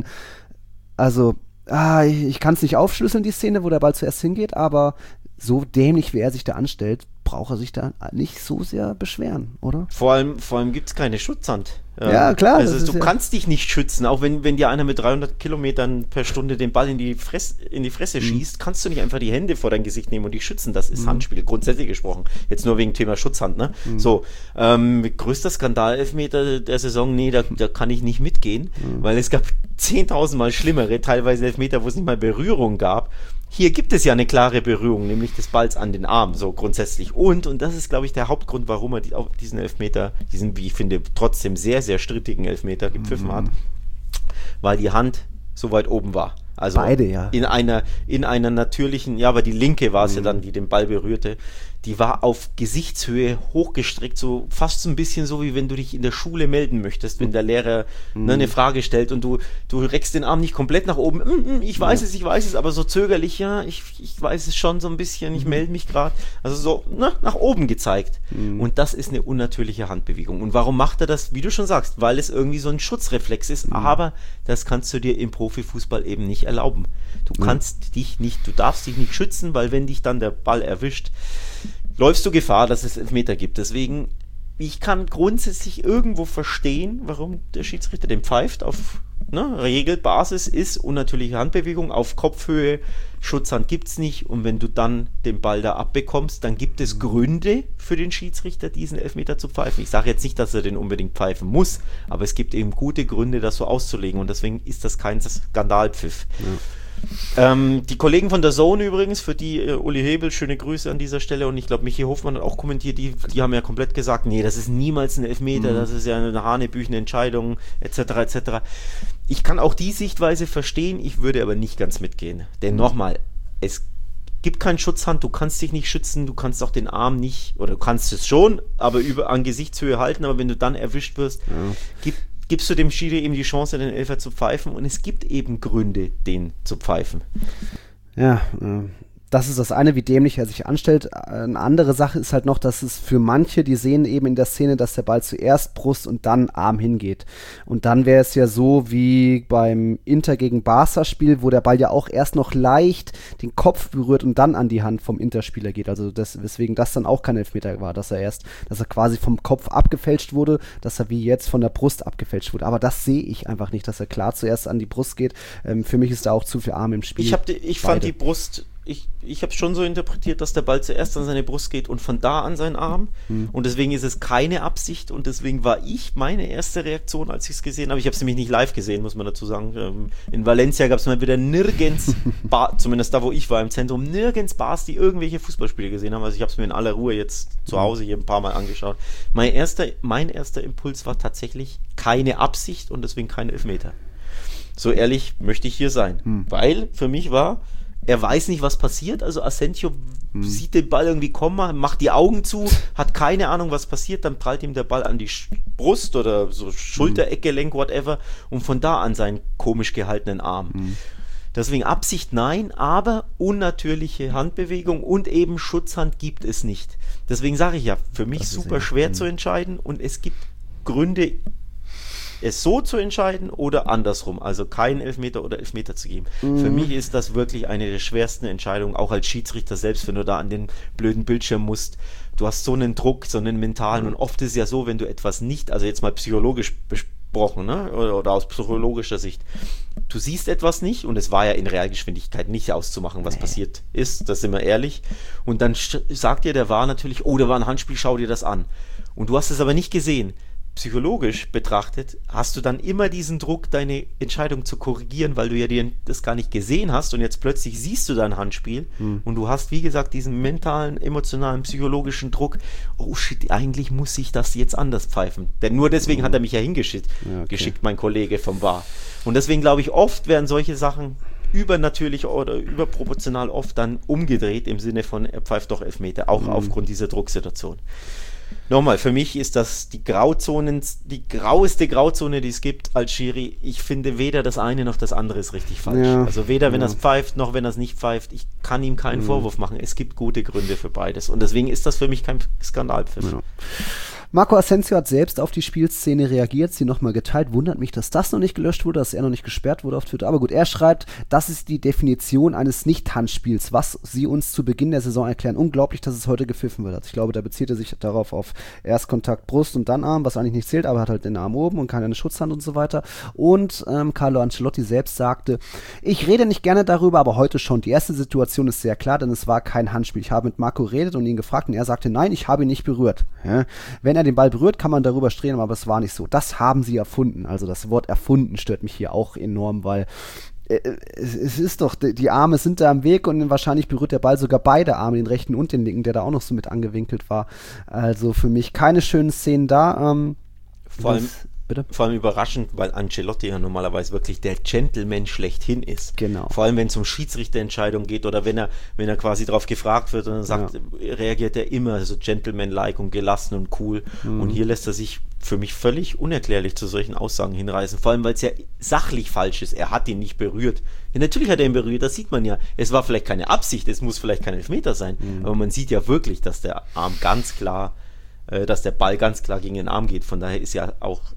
[SPEAKER 2] Also, ah, ich, ich kann es nicht aufschlüsseln, die Szene, wo der Ball zuerst hingeht, aber so dämlich, wie er sich da anstellt, braucht er sich da nicht so sehr beschweren, oder?
[SPEAKER 3] Vor allem, vor allem gibt es keine Schutzhand.
[SPEAKER 2] Ja, klar.
[SPEAKER 3] Also du ja kannst dich nicht schützen, auch wenn, wenn dir einer mit dreihundert Kilometern per Stunde den Ball in die, Fress, in die Fresse mhm. schießt, kannst du nicht einfach die Hände vor dein Gesicht nehmen und dich schützen. Das ist mhm. Handspiel, grundsätzlich gesprochen. Jetzt nur wegen Thema Schutzhand, ne? Mhm. So, ähm, größter Skandal-Elfmeter der Saison, nee, da, da kann ich nicht mitgehen, mhm. weil es gab zehntausend Mal schlimmere, teilweise Elfmeter, wo es nicht mal Berührung gab. Hier gibt es ja eine klare Berührung, nämlich des Balls an den Arm, so grundsätzlich. Und, und das ist, glaube ich, der Hauptgrund, warum er die, auch diesen Elfmeter, diesen, wie ich finde, trotzdem sehr, sehr strittigen Elfmeter gepfiffen mhm. hat, weil die Hand so weit oben war. Also
[SPEAKER 2] beide, ja.
[SPEAKER 3] In einer, in einer natürlichen, ja, aber die linke war es mhm. ja dann, die den Ball berührte, die war auf Gesichtshöhe hochgestreckt, so fast so ein bisschen so, wie wenn du dich in der Schule melden möchtest, wenn der Lehrer mhm. ne, eine Frage stellt und du, du reckst den Arm nicht komplett nach oben, mm, mm, ich weiß ja. es, ich weiß es, aber so zögerlich, ja, ich, ich weiß es schon so ein bisschen, ich mhm. melde mich gerade, also so ne, nach oben gezeigt. Mhm. Und das ist eine unnatürliche Handbewegung. Und warum macht er das, wie du schon sagst, weil es irgendwie so ein Schutzreflex ist, mhm. aber das kannst du dir im Profifußball eben nicht erlauben. Du mhm. kannst dich nicht, du darfst dich nicht schützen, weil wenn dich dann der Ball erwischt, läufst du Gefahr, dass es Elfmeter gibt. Deswegen, ich kann grundsätzlich irgendwo verstehen, warum der Schiedsrichter den pfeift auf ne, Regelbasis ist unnatürliche Handbewegung auf Kopfhöhe, Schutzhand gibt es nicht und wenn du dann den Ball da abbekommst, dann gibt es Gründe für den Schiedsrichter, diesen Elfmeter zu pfeifen. Ich sage jetzt nicht, dass er den unbedingt pfeifen muss, aber es gibt eben gute Gründe, das so auszulegen und deswegen ist das kein Skandalpfiff. Ja. Ähm, die Kollegen von der Zone übrigens, für die äh, Uli Hebel, schöne Grüße an dieser Stelle und ich glaube Michi Hofmann hat auch kommentiert, die, die haben ja komplett gesagt, nee, das ist niemals ein Elfmeter, mhm. das ist ja eine hanebüchene Entscheidung, et cetera et cetera. Ich kann auch die Sichtweise verstehen, ich würde aber nicht ganz mitgehen, denn mhm. nochmal, es gibt keinen Schutzhand, du kannst dich nicht schützen, du kannst auch den Arm nicht, oder du kannst es schon, aber über, an Gesichtshöhe halten, aber wenn du dann erwischt wirst, ja. gibt gibst du dem Schiri eben die Chance, den Elfer zu pfeifen und es gibt eben Gründe, den zu pfeifen.
[SPEAKER 2] Ja, äh, das ist das eine, wie dämlich er sich anstellt. Eine andere Sache ist halt noch, dass es für manche, die sehen eben in der Szene, dass der Ball zuerst Brust und dann Arm hingeht. Und dann wäre es ja so wie beim Inter gegen Barca-Spiel, wo der Ball ja auch erst noch leicht den Kopf berührt und dann an die Hand vom Interspieler geht. Also das, weswegen das dann auch kein Elfmeter war, dass er erst, dass er quasi vom Kopf abgefälscht wurde, dass er wie jetzt von der Brust abgefälscht wurde. Aber das sehe ich einfach nicht, dass er klar zuerst an die Brust geht. Ähm, für mich ist da auch zu viel Arm im Spiel.
[SPEAKER 3] Ich, hab die, ich fand die Brust... Ich, ich habe es schon so interpretiert, dass der Ball zuerst an seine Brust geht und von da an seinen Arm. Hm. Und deswegen ist es keine Absicht und deswegen war ich meine erste Reaktion, als ich es gesehen habe. Ich habe es nämlich nicht live gesehen, muss man dazu sagen. In Valencia gab es mal wieder nirgends, Bar, zumindest da, wo ich war im Zentrum, nirgends Bars, die irgendwelche Fußballspiele gesehen haben. Also ich habe es mir in aller Ruhe jetzt zu Hause hier ein paar Mal angeschaut. Mein erster, mein erster Impuls war tatsächlich keine Absicht und deswegen kein Elfmeter. So ehrlich möchte ich hier sein. Hm. Weil für mich war... Er weiß nicht, was passiert, also Asensio hm. sieht den Ball irgendwie kommen, macht die Augen zu, hat keine Ahnung, was passiert, dann prallt ihm der Ball an die Brust oder so Schulter-Eckgelenk, whatever, und von da an seinen komisch gehaltenen Arm. Hm. Deswegen Absicht nein, aber unnatürliche Handbewegung und eben Schutzhand gibt es nicht. Deswegen sage ich ja, für mich super schwer zu entscheiden und es gibt Gründe, es so zu entscheiden oder andersrum, also keinen Elfmeter oder Elfmeter zu geben. Mm. Für mich ist das wirklich eine der schwersten Entscheidungen, auch als Schiedsrichter selbst, wenn du da an den blöden Bildschirm musst. Du hast so einen Druck, so einen mentalen mm. und oft ist es ja so, wenn du etwas nicht, also jetzt mal psychologisch besprochen, ne, oder, oder aus psychologischer Sicht, du siehst etwas nicht und es war ja in Realgeschwindigkeit nicht auszumachen, was nee. passiert ist, das sind wir ehrlich, und dann sagt dir der V A R natürlich, oh, da war ein Handspiel, schau dir das an. Und du hast es aber nicht gesehen. Psychologisch betrachtet, hast du dann immer diesen Druck, deine Entscheidung zu korrigieren, weil du ja dir das gar nicht gesehen hast und jetzt plötzlich siehst du dein Handspiel hm. und du hast, wie gesagt, diesen mentalen, emotionalen, psychologischen Druck, oh shit, eigentlich muss ich das jetzt anders pfeifen. Denn nur deswegen hm. hat er mich ja hingeschickt, ja, okay. geschickt, mein Kollege vom V A R. Und deswegen glaube ich, oft werden solche Sachen übernatürlich oder überproportional oft dann umgedreht im Sinne von, er pfeift doch Elfmeter, auch hm. aufgrund dieser Drucksituation. Nochmal, für mich ist das die Grauzonen, die graueste Grauzone, die es gibt als Schiri. Ich finde weder das eine noch das andere ist richtig falsch. Ja, also weder wenn ja. er es pfeift, noch wenn er es nicht pfeift. Ich kann ihm keinen mhm. Vorwurf machen. Es gibt gute Gründe für beides. Und deswegen ist das für mich kein Skandalpfiff. Ja.
[SPEAKER 2] Marco Asensio hat selbst auf die Spielszene reagiert, sie nochmal geteilt. Wundert mich, dass das noch nicht gelöscht wurde, dass er noch nicht gesperrt wurde auf Twitter. Aber gut, er schreibt, das ist die Definition eines Nicht-Handspiels, was sie uns zu Beginn der Saison erklären. Unglaublich, dass es heute gepfiffen wird. Also ich glaube, da bezieht er sich darauf auf Erstkontakt Brust und dann Arm, was eigentlich nicht zählt, aber er hat halt den Arm oben und keine Schutzhand und so weiter. Und ähm, Carlo Ancelotti selbst sagte, ich rede nicht gerne darüber, aber heute schon. Die erste Situation ist sehr klar, denn es war kein Handspiel. Ich habe mit Marco geredet und ihn gefragt und er sagte, nein, ich habe ihn nicht berührt. Hä? Wenn er den Ball berührt, kann man darüber streben, aber es war nicht so. Das haben sie erfunden. Also das Wort erfunden stört mich hier auch enorm, weil äh, es, es ist doch, die Arme sind da am Weg und wahrscheinlich berührt der Ball sogar beide Arme, den rechten und den linken, der da auch noch so mit angewinkelt war. Also für mich keine schönen Szenen da. Ähm,
[SPEAKER 3] Vor allem Bitte? Vor allem überraschend, weil Ancelotti ja normalerweise wirklich der Gentleman schlechthin ist.
[SPEAKER 2] Genau.
[SPEAKER 3] Vor allem, wenn es um Schiedsrichterentscheidungen geht oder wenn er, wenn er quasi darauf gefragt wird und dann sagt, ja. reagiert er immer so Gentleman-like und gelassen und cool. Mhm. Und hier lässt er sich für mich völlig unerklärlich zu solchen Aussagen hinreißen. Vor allem, weil es ja sachlich falsch ist. Er hat ihn nicht berührt. Ja, natürlich hat er ihn berührt, das sieht man ja. Es war vielleicht keine Absicht, es muss vielleicht kein Elfmeter sein. Mhm. Aber man sieht ja wirklich, dass der Arm ganz klar, äh, dass der Ball ganz klar gegen den Arm geht. Von daher ist ja auch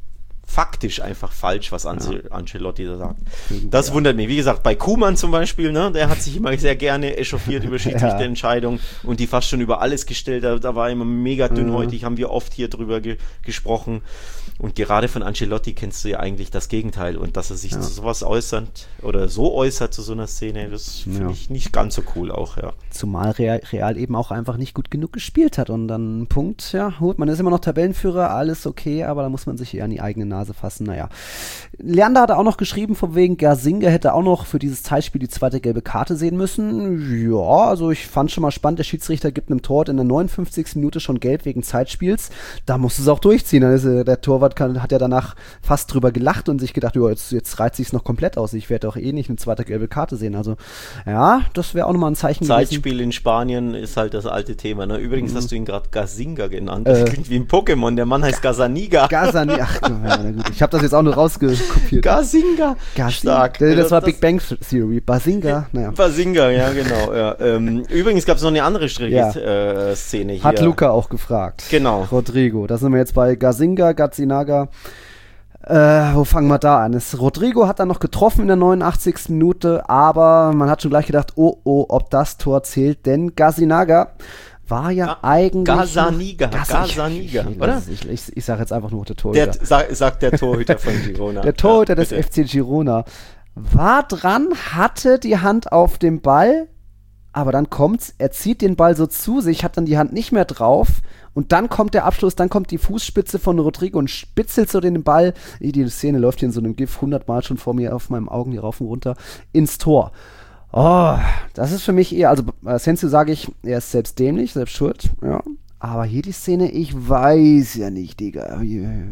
[SPEAKER 3] faktisch einfach falsch, was Ange- ja. Ancelotti da sagt. Das ja. wundert mich. Wie gesagt, bei Koeman zum Beispiel, ne, der hat sich immer sehr gerne echauffiert über Schiedsrichterentscheidungen ja. und die fast schon über alles gestellt. Da, da war er immer mega dünnhäutig, ja. haben wir oft hier drüber ge- gesprochen. Und gerade von Ancelotti kennst du ja eigentlich das Gegenteil. Und dass er sich ja. zu sowas äußert oder so äußert zu so einer Szene, das finde ja. ich nicht ganz so cool auch, ja.
[SPEAKER 2] Zumal Real, Real eben auch einfach nicht gut genug gespielt hat. Und dann Punkt, ja, gut, man ist immer noch Tabellenführer, alles okay, aber da muss man sich eher an die eigene Nase fassen. Naja. Leander hatte auch noch geschrieben, von wegen Gazzaniga hätte auch noch für dieses Zeitspiel die zweite gelbe Karte sehen müssen. Ja, also ich fand schon mal spannend, der Schiedsrichter gibt einem Torwart in der neunundfünfzigsten Minute schon gelb wegen Zeitspiels. Da muss es auch durchziehen. Dann ist äh, der Torwart Kann, hat ja danach fast drüber gelacht und sich gedacht, jo, jetzt, jetzt reizt sich es noch komplett aus. Ich werde doch eh nicht eine zweite gelbe Karte sehen. Also, ja, das wäre auch nochmal ein Zeichen
[SPEAKER 3] Zeitspiel
[SPEAKER 2] gewesen.
[SPEAKER 3] In Spanien ist halt das alte Thema. Ne? Übrigens mhm. hast du ihn gerade Gazzaniga genannt. Das äh, klingt wie ein Pokémon. Der Mann heißt Gazzaniga.
[SPEAKER 2] Gazzaniga. Ach, ja, gut. Ich habe das jetzt auch nur rausgekopiert.
[SPEAKER 3] Gazzaniga.
[SPEAKER 2] Stark. Das, das war das Big Bang Theory. Bazinga. Naja.
[SPEAKER 3] Bazinga, ja, genau. Ja. Ähm, übrigens gab es noch eine andere Strecke, ja. äh, Szene hier.
[SPEAKER 2] Hat Luca auch gefragt.
[SPEAKER 3] Genau.
[SPEAKER 2] Rodrigo. Da sind wir jetzt bei Gazzaniga, Gazzaniga. Äh, wo fangen wir da an? Es, Rodrigo hat dann noch getroffen in der neunundachtzigsten Minute, aber man hat schon gleich gedacht, oh, oh, ob das Tor zählt, denn Gazzaniga war ja Ga- eigentlich...
[SPEAKER 3] Gazzaniga, Gazzaniga, oder?
[SPEAKER 2] Ich, ich, ich sage jetzt einfach nur der Torhüter.
[SPEAKER 3] Der, sag, sagt der Torhüter von Girona.
[SPEAKER 2] Der Torhüter ja, des
[SPEAKER 3] bitte.
[SPEAKER 2] F C Girona war dran, hatte die Hand auf dem Ball, aber dann kommt's, er zieht den Ball so zu sich, hat dann die Hand nicht mehr drauf und dann kommt der Abschluss, dann kommt die Fußspitze von Rodrigo und spitzelt so den Ball, die Szene läuft hier in so einem GIF hundertmal schon vor mir auf meinen Augen hier rauf und runter, ins Tor. Oh, das ist für mich eher, also äh, Sensu sage ich, er ist selbst dämlich, selbst schuld, ja. Aber hier die Szene, ich weiß ja nicht, Digga.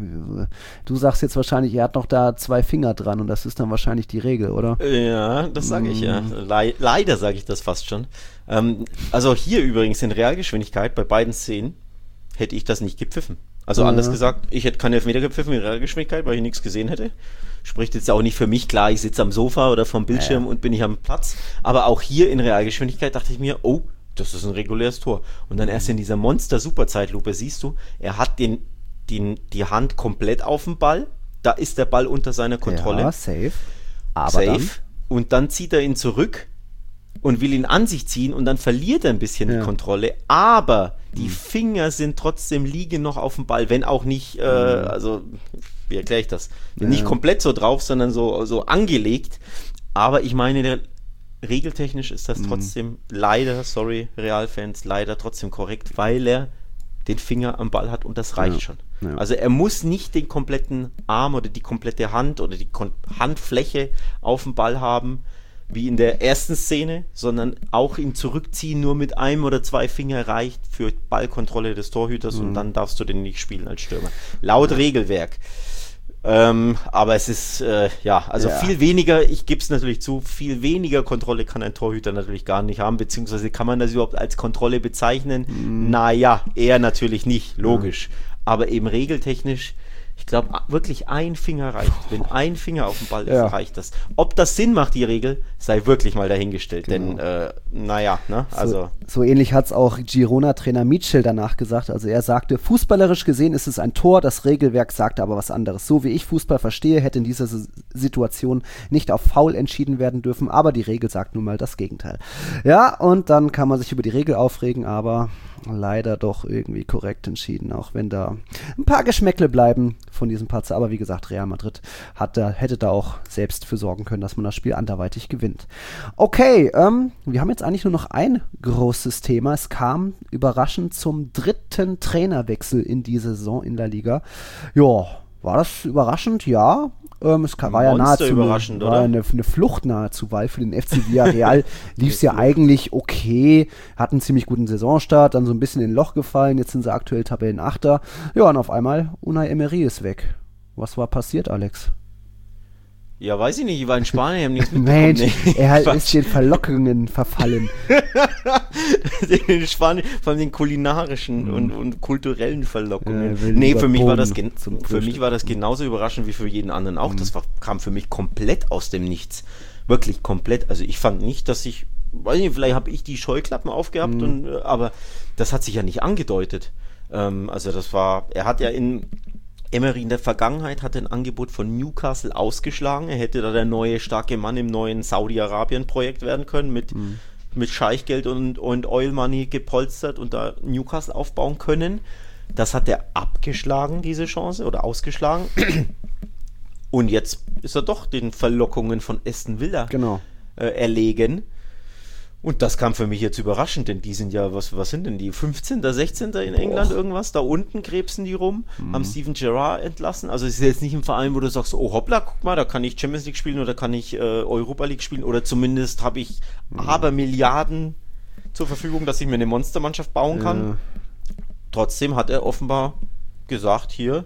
[SPEAKER 2] Du sagst jetzt wahrscheinlich, er hat noch da zwei Finger dran und das ist dann wahrscheinlich die Regel, oder?
[SPEAKER 3] Ja, das sage ich ja. Le- leider sage ich das fast schon. Ähm, also hier übrigens in Realgeschwindigkeit bei beiden Szenen hätte ich das nicht gepfiffen. Also ja. anders gesagt, ich hätte keinen Elfmeter gepfiffen in Realgeschwindigkeit, weil ich nichts gesehen hätte. Spricht jetzt auch nicht für mich, klar, ich sitze am Sofa oder vom Bildschirm ja. und bin nicht am Platz. Aber auch hier in Realgeschwindigkeit dachte ich mir, oh, das ist ein reguläres Tor. Und dann erst in dieser Monster-Super-Zeitlupe siehst du, er hat den, den, die Hand komplett auf dem Ball. Da ist der Ball unter seiner Kontrolle.
[SPEAKER 2] Ja, safe. Aber
[SPEAKER 3] safe.
[SPEAKER 2] Dann?
[SPEAKER 3] Und dann zieht er ihn zurück und will ihn an sich ziehen und dann verliert er ein bisschen ja. die Kontrolle. Aber die mhm. Finger sind trotzdem, liegen noch auf dem Ball, wenn auch nicht, äh, mhm. also, wie erkläre ich das? Ja. Nicht komplett so drauf, sondern so, so angelegt. Aber ich meine, der regeltechnisch ist das trotzdem mhm. leider, sorry, Real-Fans, leider trotzdem korrekt, weil er den Finger am Ball hat und das reicht ja. schon. Ja. Also er muss nicht den kompletten Arm oder die komplette Hand oder die Kon- Handfläche auf dem Ball haben, wie in der ersten Szene, sondern auch ihn zurückziehen, nur mit einem oder zwei Finger reicht für Ballkontrolle des Torhüters mhm. und dann darfst du den nicht spielen als Stürmer. Laut ja. Regelwerk. Ähm, aber es ist, äh, ja, also ja. viel weniger, ich gebe es natürlich zu, viel weniger Kontrolle kann ein Torhüter natürlich gar nicht haben, beziehungsweise kann man das überhaupt als Kontrolle bezeichnen? Mhm. Naja, eher natürlich nicht, logisch. Ja. Aber eben regeltechnisch, ich glaube, wirklich ein Finger reicht. Wenn ein Finger auf dem Ball ist, ja. reicht das. Ob das Sinn macht, die Regel, sei wirklich mal dahingestellt. Genau. Denn, äh, naja, ne, also.
[SPEAKER 2] So, so ähnlich hat es auch Girona-Trainer Mitchell danach gesagt. Also er sagte, fußballerisch gesehen ist es ein Tor, das Regelwerk sagte aber was anderes. So wie ich Fußball verstehe, hätte in dieser S- Situation nicht auf Foul entschieden werden dürfen, aber die Regel sagt nun mal das Gegenteil. Ja, und dann kann man sich über die Regel aufregen, aber leider doch irgendwie korrekt entschieden, auch wenn da ein paar Geschmäckle bleiben von diesem Patzer. Aber wie gesagt, Real Madrid hat da, hätte da auch selbst für sorgen können, dass man das Spiel anderweitig gewinnt. Okay, ähm, wir haben jetzt eigentlich nur noch ein großes Thema. Es kam überraschend zum dritten Trainerwechsel in dieser Saison in der Liga. Ja, war das überraschend? Ja. Ähm, es war ja nahezu
[SPEAKER 3] überraschend,
[SPEAKER 2] war
[SPEAKER 3] oder?
[SPEAKER 2] Eine, eine Flucht nahezu, weil für den F C Villarreal lief es ja eigentlich okay, hat einen ziemlich guten Saisonstart, dann so ein bisschen in ein Loch gefallen, jetzt sind sie aktuell Tabellenachter. Ja, und auf einmal Unai Emery ist weg. Was war passiert, Alex?
[SPEAKER 3] Ja, weiß ich nicht, ich war in Spanien, ich habe nichts mitbekommen.
[SPEAKER 2] Mensch, nee, er ist den Verlockungen verfallen.
[SPEAKER 3] In Spanien, vor allem den kulinarischen mhm. und, und kulturellen Verlockungen.
[SPEAKER 2] Ja,
[SPEAKER 3] nee, für mich, war das gen- für mich war das genauso überraschend wie für jeden anderen auch. Mhm. Das war, kam für mich komplett aus dem Nichts. Wirklich komplett. Also ich fand nicht, dass ich, weiß nicht, vielleicht habe ich die Scheuklappen aufgehabt, mhm. und, aber das hat sich ja nicht angedeutet. Ähm, also das war, er hat ja in Emery in der Vergangenheit hatte ein Angebot von Newcastle ausgeschlagen. Er hätte da der neue starke Mann im neuen Saudi-Arabien-Projekt werden können, mit, mhm. mit Scheichgeld und, und Oil Money gepolstert und da Newcastle aufbauen können. Das hat er abgeschlagen, diese Chance, oder ausgeschlagen. Und jetzt ist er doch den Verlockungen von Aston Villa
[SPEAKER 2] genau.
[SPEAKER 3] äh, erlegen. Und das kam für mich jetzt überraschend, denn die sind ja, was, was sind denn die? fünfzehnter, sechzehnter in England, Boah. irgendwas? Da unten krebsen die rum, mhm. haben Steven Gerrard entlassen. Also es ist jetzt nicht ein Verein, wo du sagst, oh hoppla, guck mal, da kann ich Champions League spielen oder kann ich äh, Europa League spielen oder zumindest habe ich mhm. aber Milliarden zur Verfügung, dass ich mir eine Monstermannschaft bauen kann. Ja. Trotzdem hat er offenbar gesagt, hier,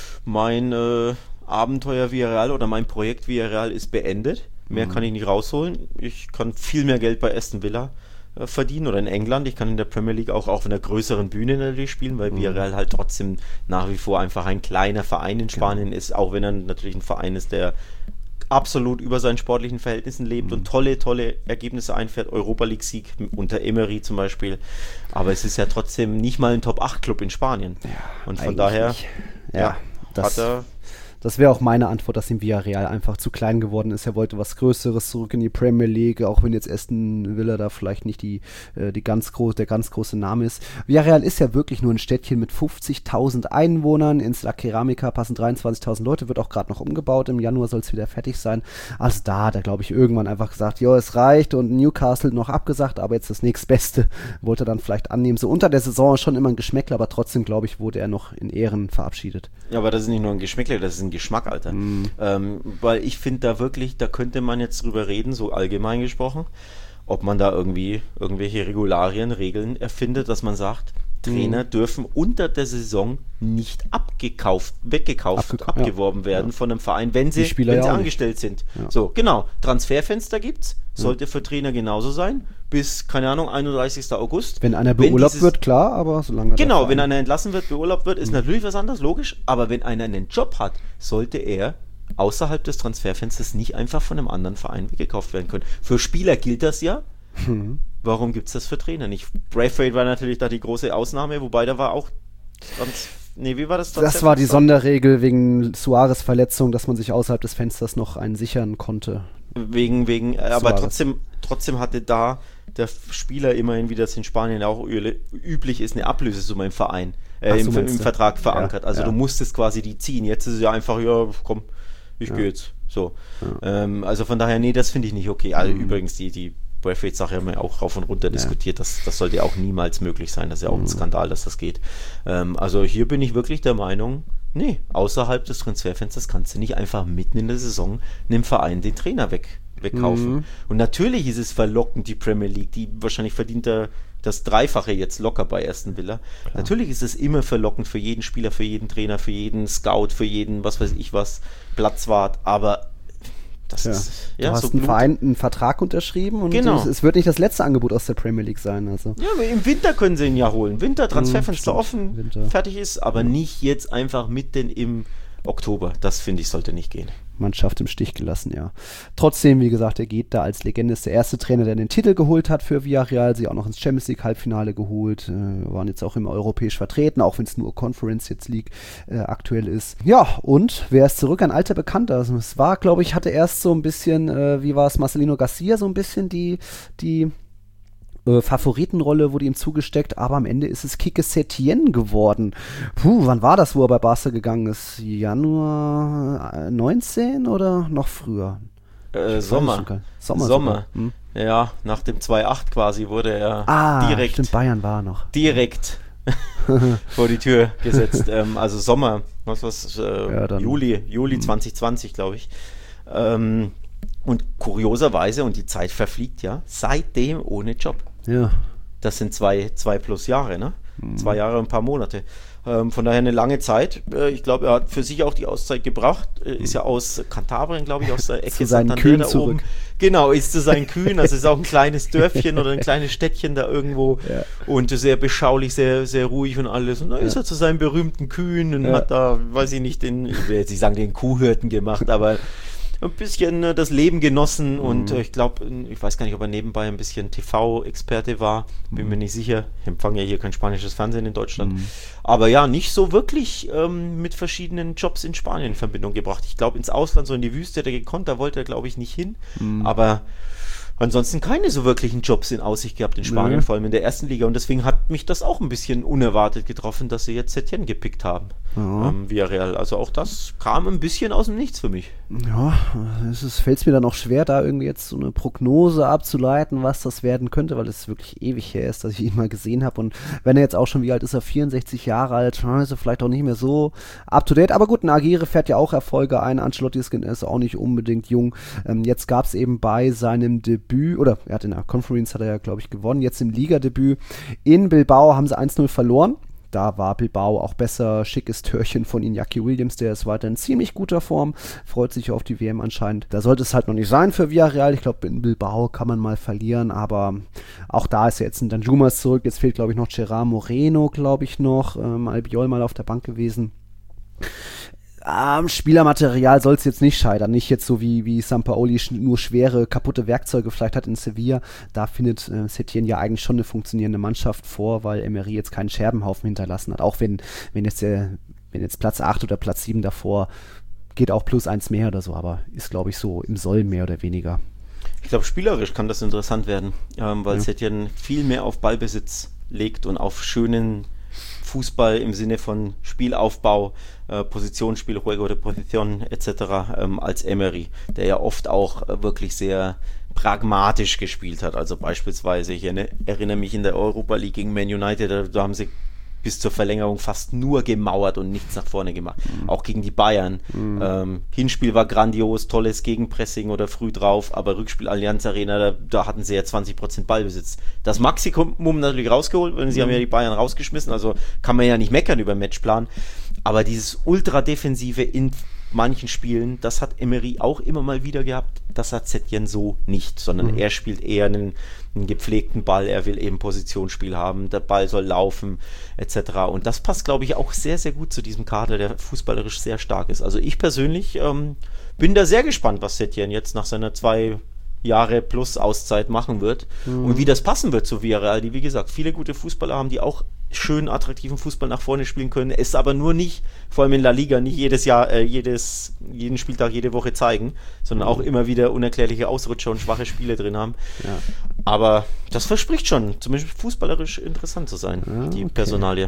[SPEAKER 3] mein äh, Abenteuer Villarreal oder mein Projekt Villarreal ist beendet. Mehr kann ich nicht rausholen. Ich kann viel mehr Geld bei Aston Villa äh, verdienen oder in England. Ich kann in der Premier League auch auf einer größeren Bühne natürlich spielen, weil mhm. Villarreal halt trotzdem nach wie vor einfach ein kleiner Verein in Spanien genau. ist, auch wenn er natürlich ein Verein ist, der absolut über seinen sportlichen Verhältnissen lebt mhm. und tolle, tolle Ergebnisse einfährt. Europa League-Sieg unter Emery zum Beispiel. Aber es ist ja trotzdem nicht mal ein Top acht Club in Spanien. Ja, und von daher
[SPEAKER 2] ja, ja, das hat er... Das wäre auch meine Antwort, dass ihm Villarreal einfach zu klein geworden ist. Er wollte was Größeres zurück in die Premier League, auch wenn jetzt Aston Villa da vielleicht nicht die, äh, die ganz groß, der ganz große Name ist. Villarreal ist ja wirklich nur ein Städtchen mit fünfzigtausend Einwohnern. Ins La Ceramica passen dreiundzwanzigtausend Leute, wird auch gerade noch umgebaut. Im Januar soll es wieder fertig sein. Also da hat er, glaube ich, irgendwann einfach gesagt, ja, es reicht, und Newcastle noch abgesagt, aber jetzt das nächstbeste wollte er dann vielleicht annehmen. So unter der Saison schon immer ein Geschmäckler, aber trotzdem, glaube ich, wurde er noch in Ehren verabschiedet.
[SPEAKER 3] Ja, aber das ist nicht nur ein Geschmäckler, das ist ein Geschmack, Alter. Mm. Ähm, weil ich finde da wirklich, da könnte man jetzt drüber reden, so allgemein gesprochen, ob man da irgendwie irgendwelche Regularien, Regeln erfindet, dass man sagt, Trainer mm. dürfen unter der Saison nicht abgekauft, weggekauft, Abge- abgeworben ja. werden ja. von einem Verein, wenn sie, wenn ja sie angestellt sind. Ja. So, genau. Transferfenster gibt's, sollte ja. für Trainer genauso sein, bis, keine Ahnung, einunddreißigsten August.
[SPEAKER 2] Wenn einer beurlaubt dieses, wird, klar, aber solange...
[SPEAKER 3] Genau, wenn einer entlassen wird, beurlaubt wird, ist mhm. natürlich was anderes, logisch, aber wenn einer einen Job hat, sollte er außerhalb des Transferfensters nicht einfach von einem anderen Verein weggekauft werden können. Für Spieler gilt das ja. Mhm. Warum gibt es das für Trainer nicht? Braithwaite war natürlich da die große Ausnahme, wobei da war auch... Trans- nee, wie war das?
[SPEAKER 2] Das war die Sonderregel wegen Suarez-Verletzung, dass man sich außerhalb des Fensters noch einen sichern konnte.
[SPEAKER 3] Wegen, wegen, Suarez. Aber trotzdem, trotzdem hatte da der Spieler immerhin, wie das in Spanien auch üblich ist, eine Ablösesumme im Verein, äh, im, im Vertrag verankert. Ja, also ja. du musstest quasi die ziehen. Jetzt ist es ja einfach, ja, komm, ich ja. gehe jetzt. So. Ja. Ähm, also von daher, nee, das finde ich nicht okay. Also mhm. übrigens, die, die Braithwaite-Sache haben wir auch rauf und runter ja. diskutiert. Das, das sollte auch niemals möglich sein. Das ist ja auch mhm. ein Skandal, dass das geht. Ähm, also hier bin ich wirklich der Meinung, nee, außerhalb des Transferfensters kannst du nicht einfach mitten in der Saison einem Verein den Trainer weg, wegkaufen. Mhm. Und natürlich ist es verlockend, die Premier League, die wahrscheinlich verdient er das Dreifache jetzt locker bei Aston Villa. Klar. Natürlich ist es immer verlockend für jeden Spieler, für jeden Trainer, für jeden Scout, für jeden, was weiß ich was, Platzwart, aber das
[SPEAKER 2] ja.
[SPEAKER 3] ist, ja,
[SPEAKER 2] du hast
[SPEAKER 3] so
[SPEAKER 2] einen Verein einen Vertrag unterschrieben und
[SPEAKER 3] genau.
[SPEAKER 2] es, es wird nicht das letzte Angebot aus der Premier League sein. Also.
[SPEAKER 3] Ja, aber im Winter können sie ihn ja holen. Winter, Transferfenster mhm, offen,
[SPEAKER 2] Winter.
[SPEAKER 3] fertig ist, aber ja. nicht jetzt einfach mitten im Oktober. Das finde ich, sollte nicht gehen.
[SPEAKER 2] Mannschaft im Stich gelassen, ja. Trotzdem, wie gesagt, er geht da als Legende, ist der erste Trainer, der den Titel geholt hat für Villarreal, sie auch noch ins Champions League Halbfinale geholt, äh, waren jetzt auch immer europäisch vertreten, auch wenn es nur Conference jetzt League äh, aktuell ist. Ja, und wer ist zurück? Ein alter Bekannter. Also, es war, glaube ich, hatte erst so ein bisschen, äh, wie war es, Marcelino Garcia, so ein bisschen die, die Äh, Favoritenrolle wurde ihm zugesteckt, aber am Ende ist es Quique Setién geworden. Puh, wann war das, wo er bei Barca gegangen ist? Januar neunzehn oder noch früher?
[SPEAKER 3] Äh, Sommer.
[SPEAKER 2] Sommer.
[SPEAKER 3] Sommer. Hm? Ja, nach dem zwei acht quasi wurde er
[SPEAKER 2] ah,
[SPEAKER 3] direkt,
[SPEAKER 2] stimmt, Bayern war noch.
[SPEAKER 3] direkt vor die Tür gesetzt. ähm, also Sommer, was was äh, ja, Juli, Juli hm. zwanzig zwanzig, glaube ich. Ähm, und kurioserweise, und die Zeit verfliegt ja, seitdem ohne Job.
[SPEAKER 2] Ja.
[SPEAKER 3] Das sind zwei, zwei plus Jahre, ne? Mhm. Zwei Jahre und ein paar Monate. Ähm, von daher eine lange Zeit. Äh, ich glaube, er hat für sich auch die Auszeit gebracht. Äh, ist ja aus Kantabrien, glaube ich, aus der Ecke
[SPEAKER 2] zu seinen Kühen zurück. Oben.
[SPEAKER 3] Genau, ist zu seinen Kühen. Also ist auch ein kleines Dörfchen oder ein kleines Städtchen da irgendwo. Ja. Und sehr beschaulich, sehr, sehr ruhig und alles. Und da ja. ist er zu seinen berühmten Kühen und ja. hat da, weiß ich nicht, den, ich will jetzt nicht sagen, den Kuhhirten gemacht, aber ein bisschen äh, das Leben genossen mhm. und äh, ich glaube, ich weiß gar nicht, ob er nebenbei ein bisschen T V-Experte war, bin mhm. mir nicht sicher. Ich empfange ja hier kein spanisches Fernsehen in Deutschland. Mhm. Aber ja, nicht so wirklich ähm, mit verschiedenen Jobs in Spanien in Verbindung gebracht. Ich glaube, ins Ausland, so in die Wüste, der gekonnt, da wollte er, glaube ich, nicht hin. Mhm. Aber ansonsten keine so wirklichen Jobs in Aussicht gehabt in Spanien, nee. vor allem in der ersten Liga. Und deswegen hat mich das auch ein bisschen unerwartet getroffen, dass sie jetzt Setien gepickt haben. Ja. Ähm, Villarreal. Also auch das kam ein bisschen aus dem Nichts für mich.
[SPEAKER 2] Ja, es fällt es mir dann auch schwer, da irgendwie jetzt so eine Prognose abzuleiten, was das werden könnte, weil es wirklich ewig her ist, dass ich ihn mal gesehen habe. Und wenn er jetzt auch schon, wie alt ist er, vierundsechzig Jahre alt, ist er vielleicht auch nicht mehr so up to date. Aber gut, ein Aguirre fährt ja auch Erfolge ein. Ancelotti ist auch nicht unbedingt jung. Ähm, jetzt gab es eben bei seinem Debüt, oder er hat in der Conference, hat er ja, glaube ich, gewonnen. Jetzt im Ligadebüt in Bilbao haben sie eins null verloren. Da war Bilbao auch besser. Schickes Törchen von Iñaki Williams, der ist weiter in ziemlich guter Form, freut sich auf die W M anscheinend. Da sollte es halt noch nicht sein für Villarreal. Ich glaube, in Bilbao kann man mal verlieren, aber auch da ist ja jetzt ein Danjumas zurück. Jetzt fehlt, glaube ich, noch Gerard Moreno, glaube ich, noch. Ähm, Albiol mal auf der Bank gewesen. Am Spielermaterial soll es jetzt nicht scheitern. Nicht jetzt so wie, wie Sampaoli nur schwere, kaputte Werkzeuge vielleicht hat in Sevilla. Da findet äh, Setien ja eigentlich schon eine funktionierende Mannschaft vor, weil Emery jetzt keinen Scherbenhaufen hinterlassen hat. Auch wenn, wenn, jetzt, äh, wenn jetzt Platz acht oder Platz sieben davor geht auch plus eins mehr oder so, aber ist, glaube ich, so im Soll mehr oder weniger.
[SPEAKER 3] Ich glaube, spielerisch kann das interessant werden, ähm, weil ja. Setien viel mehr auf Ballbesitz legt und auf schönen Fußball im Sinne von Spielaufbau, äh, Positionsspiel, Juego de Posición et cetera ähm, als Emery, der ja oft auch äh, wirklich sehr pragmatisch gespielt hat. Also beispielsweise, ich erinnere, erinnere mich in der Europa League gegen Man United, da, da haben sie bis zur Verlängerung fast nur gemauert und nichts nach vorne gemacht. Mhm. Auch gegen die Bayern. Mhm. Ähm, Hinspiel war grandios, tolles Gegenpressing oder früh drauf, aber Rückspiel Allianz Arena, da, da hatten sie ja zwanzig Prozent Ballbesitz. Das Maximum natürlich rausgeholt, weil sie mhm. haben ja die Bayern rausgeschmissen, also kann man ja nicht meckern über den Matchplan. Aber dieses Ultra-Defensive in manchen Spielen, das hat Emery auch immer mal wieder gehabt, das hat Setien so nicht, sondern mhm. er spielt eher einen, einen gepflegten Ball, er will eben Positionsspiel haben, der Ball soll laufen, et cetera. Und das passt, glaube ich, auch sehr, sehr gut zu diesem Kader, der fußballerisch sehr stark ist. Also ich persönlich ähm, bin da sehr gespannt, was Setien jetzt nach seiner zwei Jahre plus Auszeit machen wird mhm. und wie das passen wird zu Villarreal, die, wie gesagt, viele gute Fußballer haben, die auch schön attraktiven Fußball nach vorne spielen können, es aber nur nicht, vor allem in La Liga, nicht jedes Jahr, äh, jedes, jeden Spieltag, jede Woche zeigen, sondern auch immer wieder unerklärliche Ausrutscher und schwache Spiele drin haben. Ja. Aber das verspricht schon, zumindest fußballerisch interessant zu sein, ja, die okay. Personalie.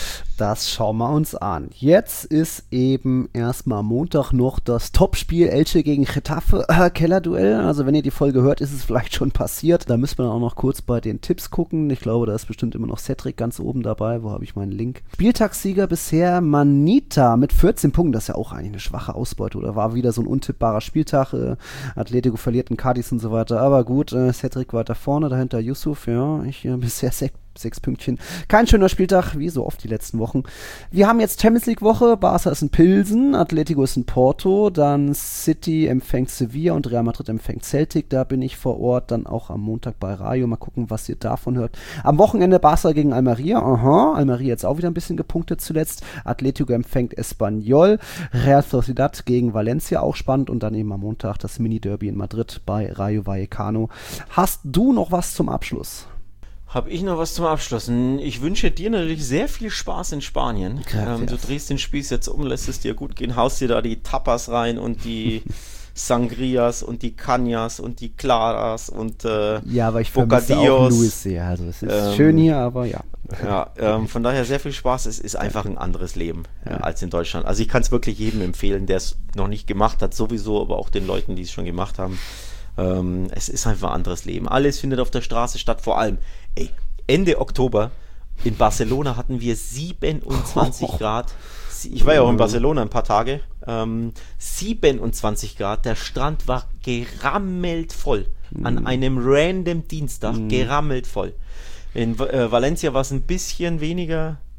[SPEAKER 2] Das schauen wir uns an. Jetzt ist eben erstmal Montag noch das Topspiel Elche gegen Getafe, äh, Kellerduell. Also wenn ihr die Folge hört, ist es vielleicht schon passiert. Da müssen wir auch noch kurz bei den Tipps gucken. Ich glaube, da ist bestimmt immer noch Cedric ganz oben dabei. Wo habe ich meinen Link? Spieltagssieger bisher Manita mit vierzehn Punkten. Das ist ja auch eigentlich eine schwache Ausbeute. Oder war wieder so ein untippbarer Spieltag. Äh, Atletico verliert in Cadiz und so weiter. Aber gut, äh, Cedric weiter vorne, dahinter Yusuf. Ja, ich äh, bisher sechs Sechs Pünktchen. Kein schöner Spieltag, wie so oft die letzten Wochen. Wir haben jetzt Champions League Woche. Barca ist in Pilsen, Atletico ist in Porto, dann City empfängt Sevilla und Real Madrid empfängt Celtic. Da bin ich vor Ort, dann auch am Montag bei Rayo. Mal gucken, was ihr davon hört. Am Wochenende Barca gegen Almeria. Aha, Almeria jetzt auch wieder ein bisschen gepunktet zuletzt. Atletico empfängt Espanyol. Real Sociedad gegen Valencia, auch spannend. Und dann eben am Montag das Mini-Derby in Madrid bei Rayo Vallecano. Hast du noch was zum Abschluss?
[SPEAKER 3] Habe ich noch was zum Abschluss? Ich wünsche dir natürlich sehr viel Spaß in Spanien. Ähm, du drehst den Spieß jetzt um, lässt es dir gut gehen, haust dir da die Tapas rein und die Sangrias und die Cañas und die Claras und äh,
[SPEAKER 2] ja, aber ich vermisse auch Luis sehr. Also es ist ähm, schön hier, aber ja.
[SPEAKER 3] Ja, ähm, von daher sehr viel Spaß. Es ist einfach ein anderes Leben ja. äh, als in Deutschland. Also ich kann es wirklich jedem empfehlen, der es noch nicht gemacht hat, sowieso, aber auch den Leuten, die es schon gemacht haben. Ähm, es ist einfach ein anderes Leben. Alles findet auf der Straße statt, vor allem ey, Ende Oktober in Barcelona hatten wir siebenundzwanzig oh. Grad. Ich war ja auch in Barcelona ein paar Tage. Ähm, siebenundzwanzig Grad. Der Strand war gerammelt voll. Mm. An einem random Dienstag mm. gerammelt voll. In äh, Valencia war es ein bisschen weniger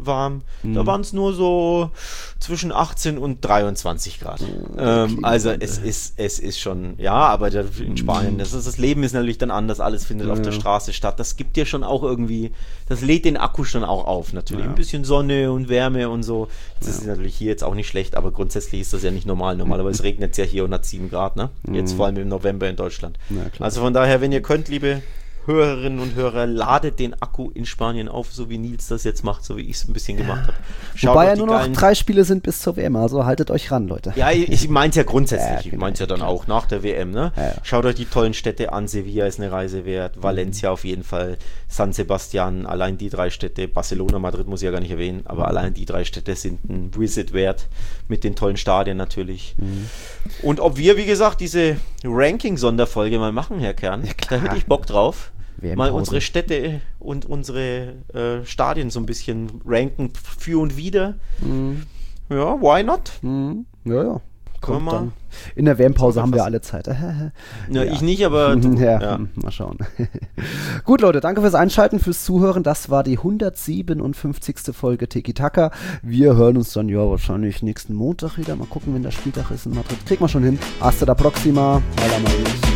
[SPEAKER 3] warm.
[SPEAKER 2] Mhm.
[SPEAKER 3] Da waren es nur so zwischen achtzehn und dreiundzwanzig Grad. Oh, ähm, also es ist, es ist schon, ja, aber da, in Spanien, das, ist, das Leben ist natürlich dann anders, alles findet ja. auf der Straße statt. Das gibt dir schon auch irgendwie, das lädt den Akku schon auch auf, natürlich. Ja. Ein bisschen Sonne und Wärme und so. Das ja. ist natürlich hier jetzt auch nicht schlecht, aber grundsätzlich ist das ja nicht normal. Normalerweise regnet es ja hier und hat sieben Grad, ne? Jetzt mhm. vor allem im November in Deutschland. Ja, also von daher, wenn ihr könnt, liebe Hörerinnen und Hörer, ladet den Akku in Spanien auf, so wie Nils das jetzt macht, so wie ich es ein bisschen gemacht habe.
[SPEAKER 2] Wobei ja nur noch drei Spiele sind bis zur W M, also haltet euch ran, Leute.
[SPEAKER 3] Ja, ich, ich meine es ja grundsätzlich, ja, genau, ich meine es ja dann klar. auch nach der W M, ne? Ja, ja. Schaut euch die tollen Städte an, Sevilla ist eine Reise wert, Valencia auf jeden Fall, San Sebastian, allein die drei Städte, Barcelona, Madrid muss ich ja gar nicht erwähnen, aber allein die drei Städte sind ein Visit wert, mit den tollen Stadien natürlich. Mhm. Und ob wir, wie gesagt, diese Ranking-Sonderfolge mal machen, Herr Kern, ja, da hätte ich Bock drauf. Mal unsere Städte und unsere äh, Stadien so ein bisschen ranken für und wieder. Mhm. Ja, why not?
[SPEAKER 2] Mhm. Ja, ja. Kommt mal. Dann. In der W M-Pause haben wir alle Zeit.
[SPEAKER 3] ja, ja, ich nicht, aber du,
[SPEAKER 2] ja, ja. Mal schauen. Gut, Leute, danke fürs Einschalten, fürs Zuhören. Das war die hundertsiebenundfünfzigste Folge Tiki Taka. Wir hören uns dann ja wahrscheinlich nächsten Montag wieder. Mal gucken, wenn der Spieltag ist in Madrid. Kriegen wir schon hin. Hasta la próxima. Hola, Marius.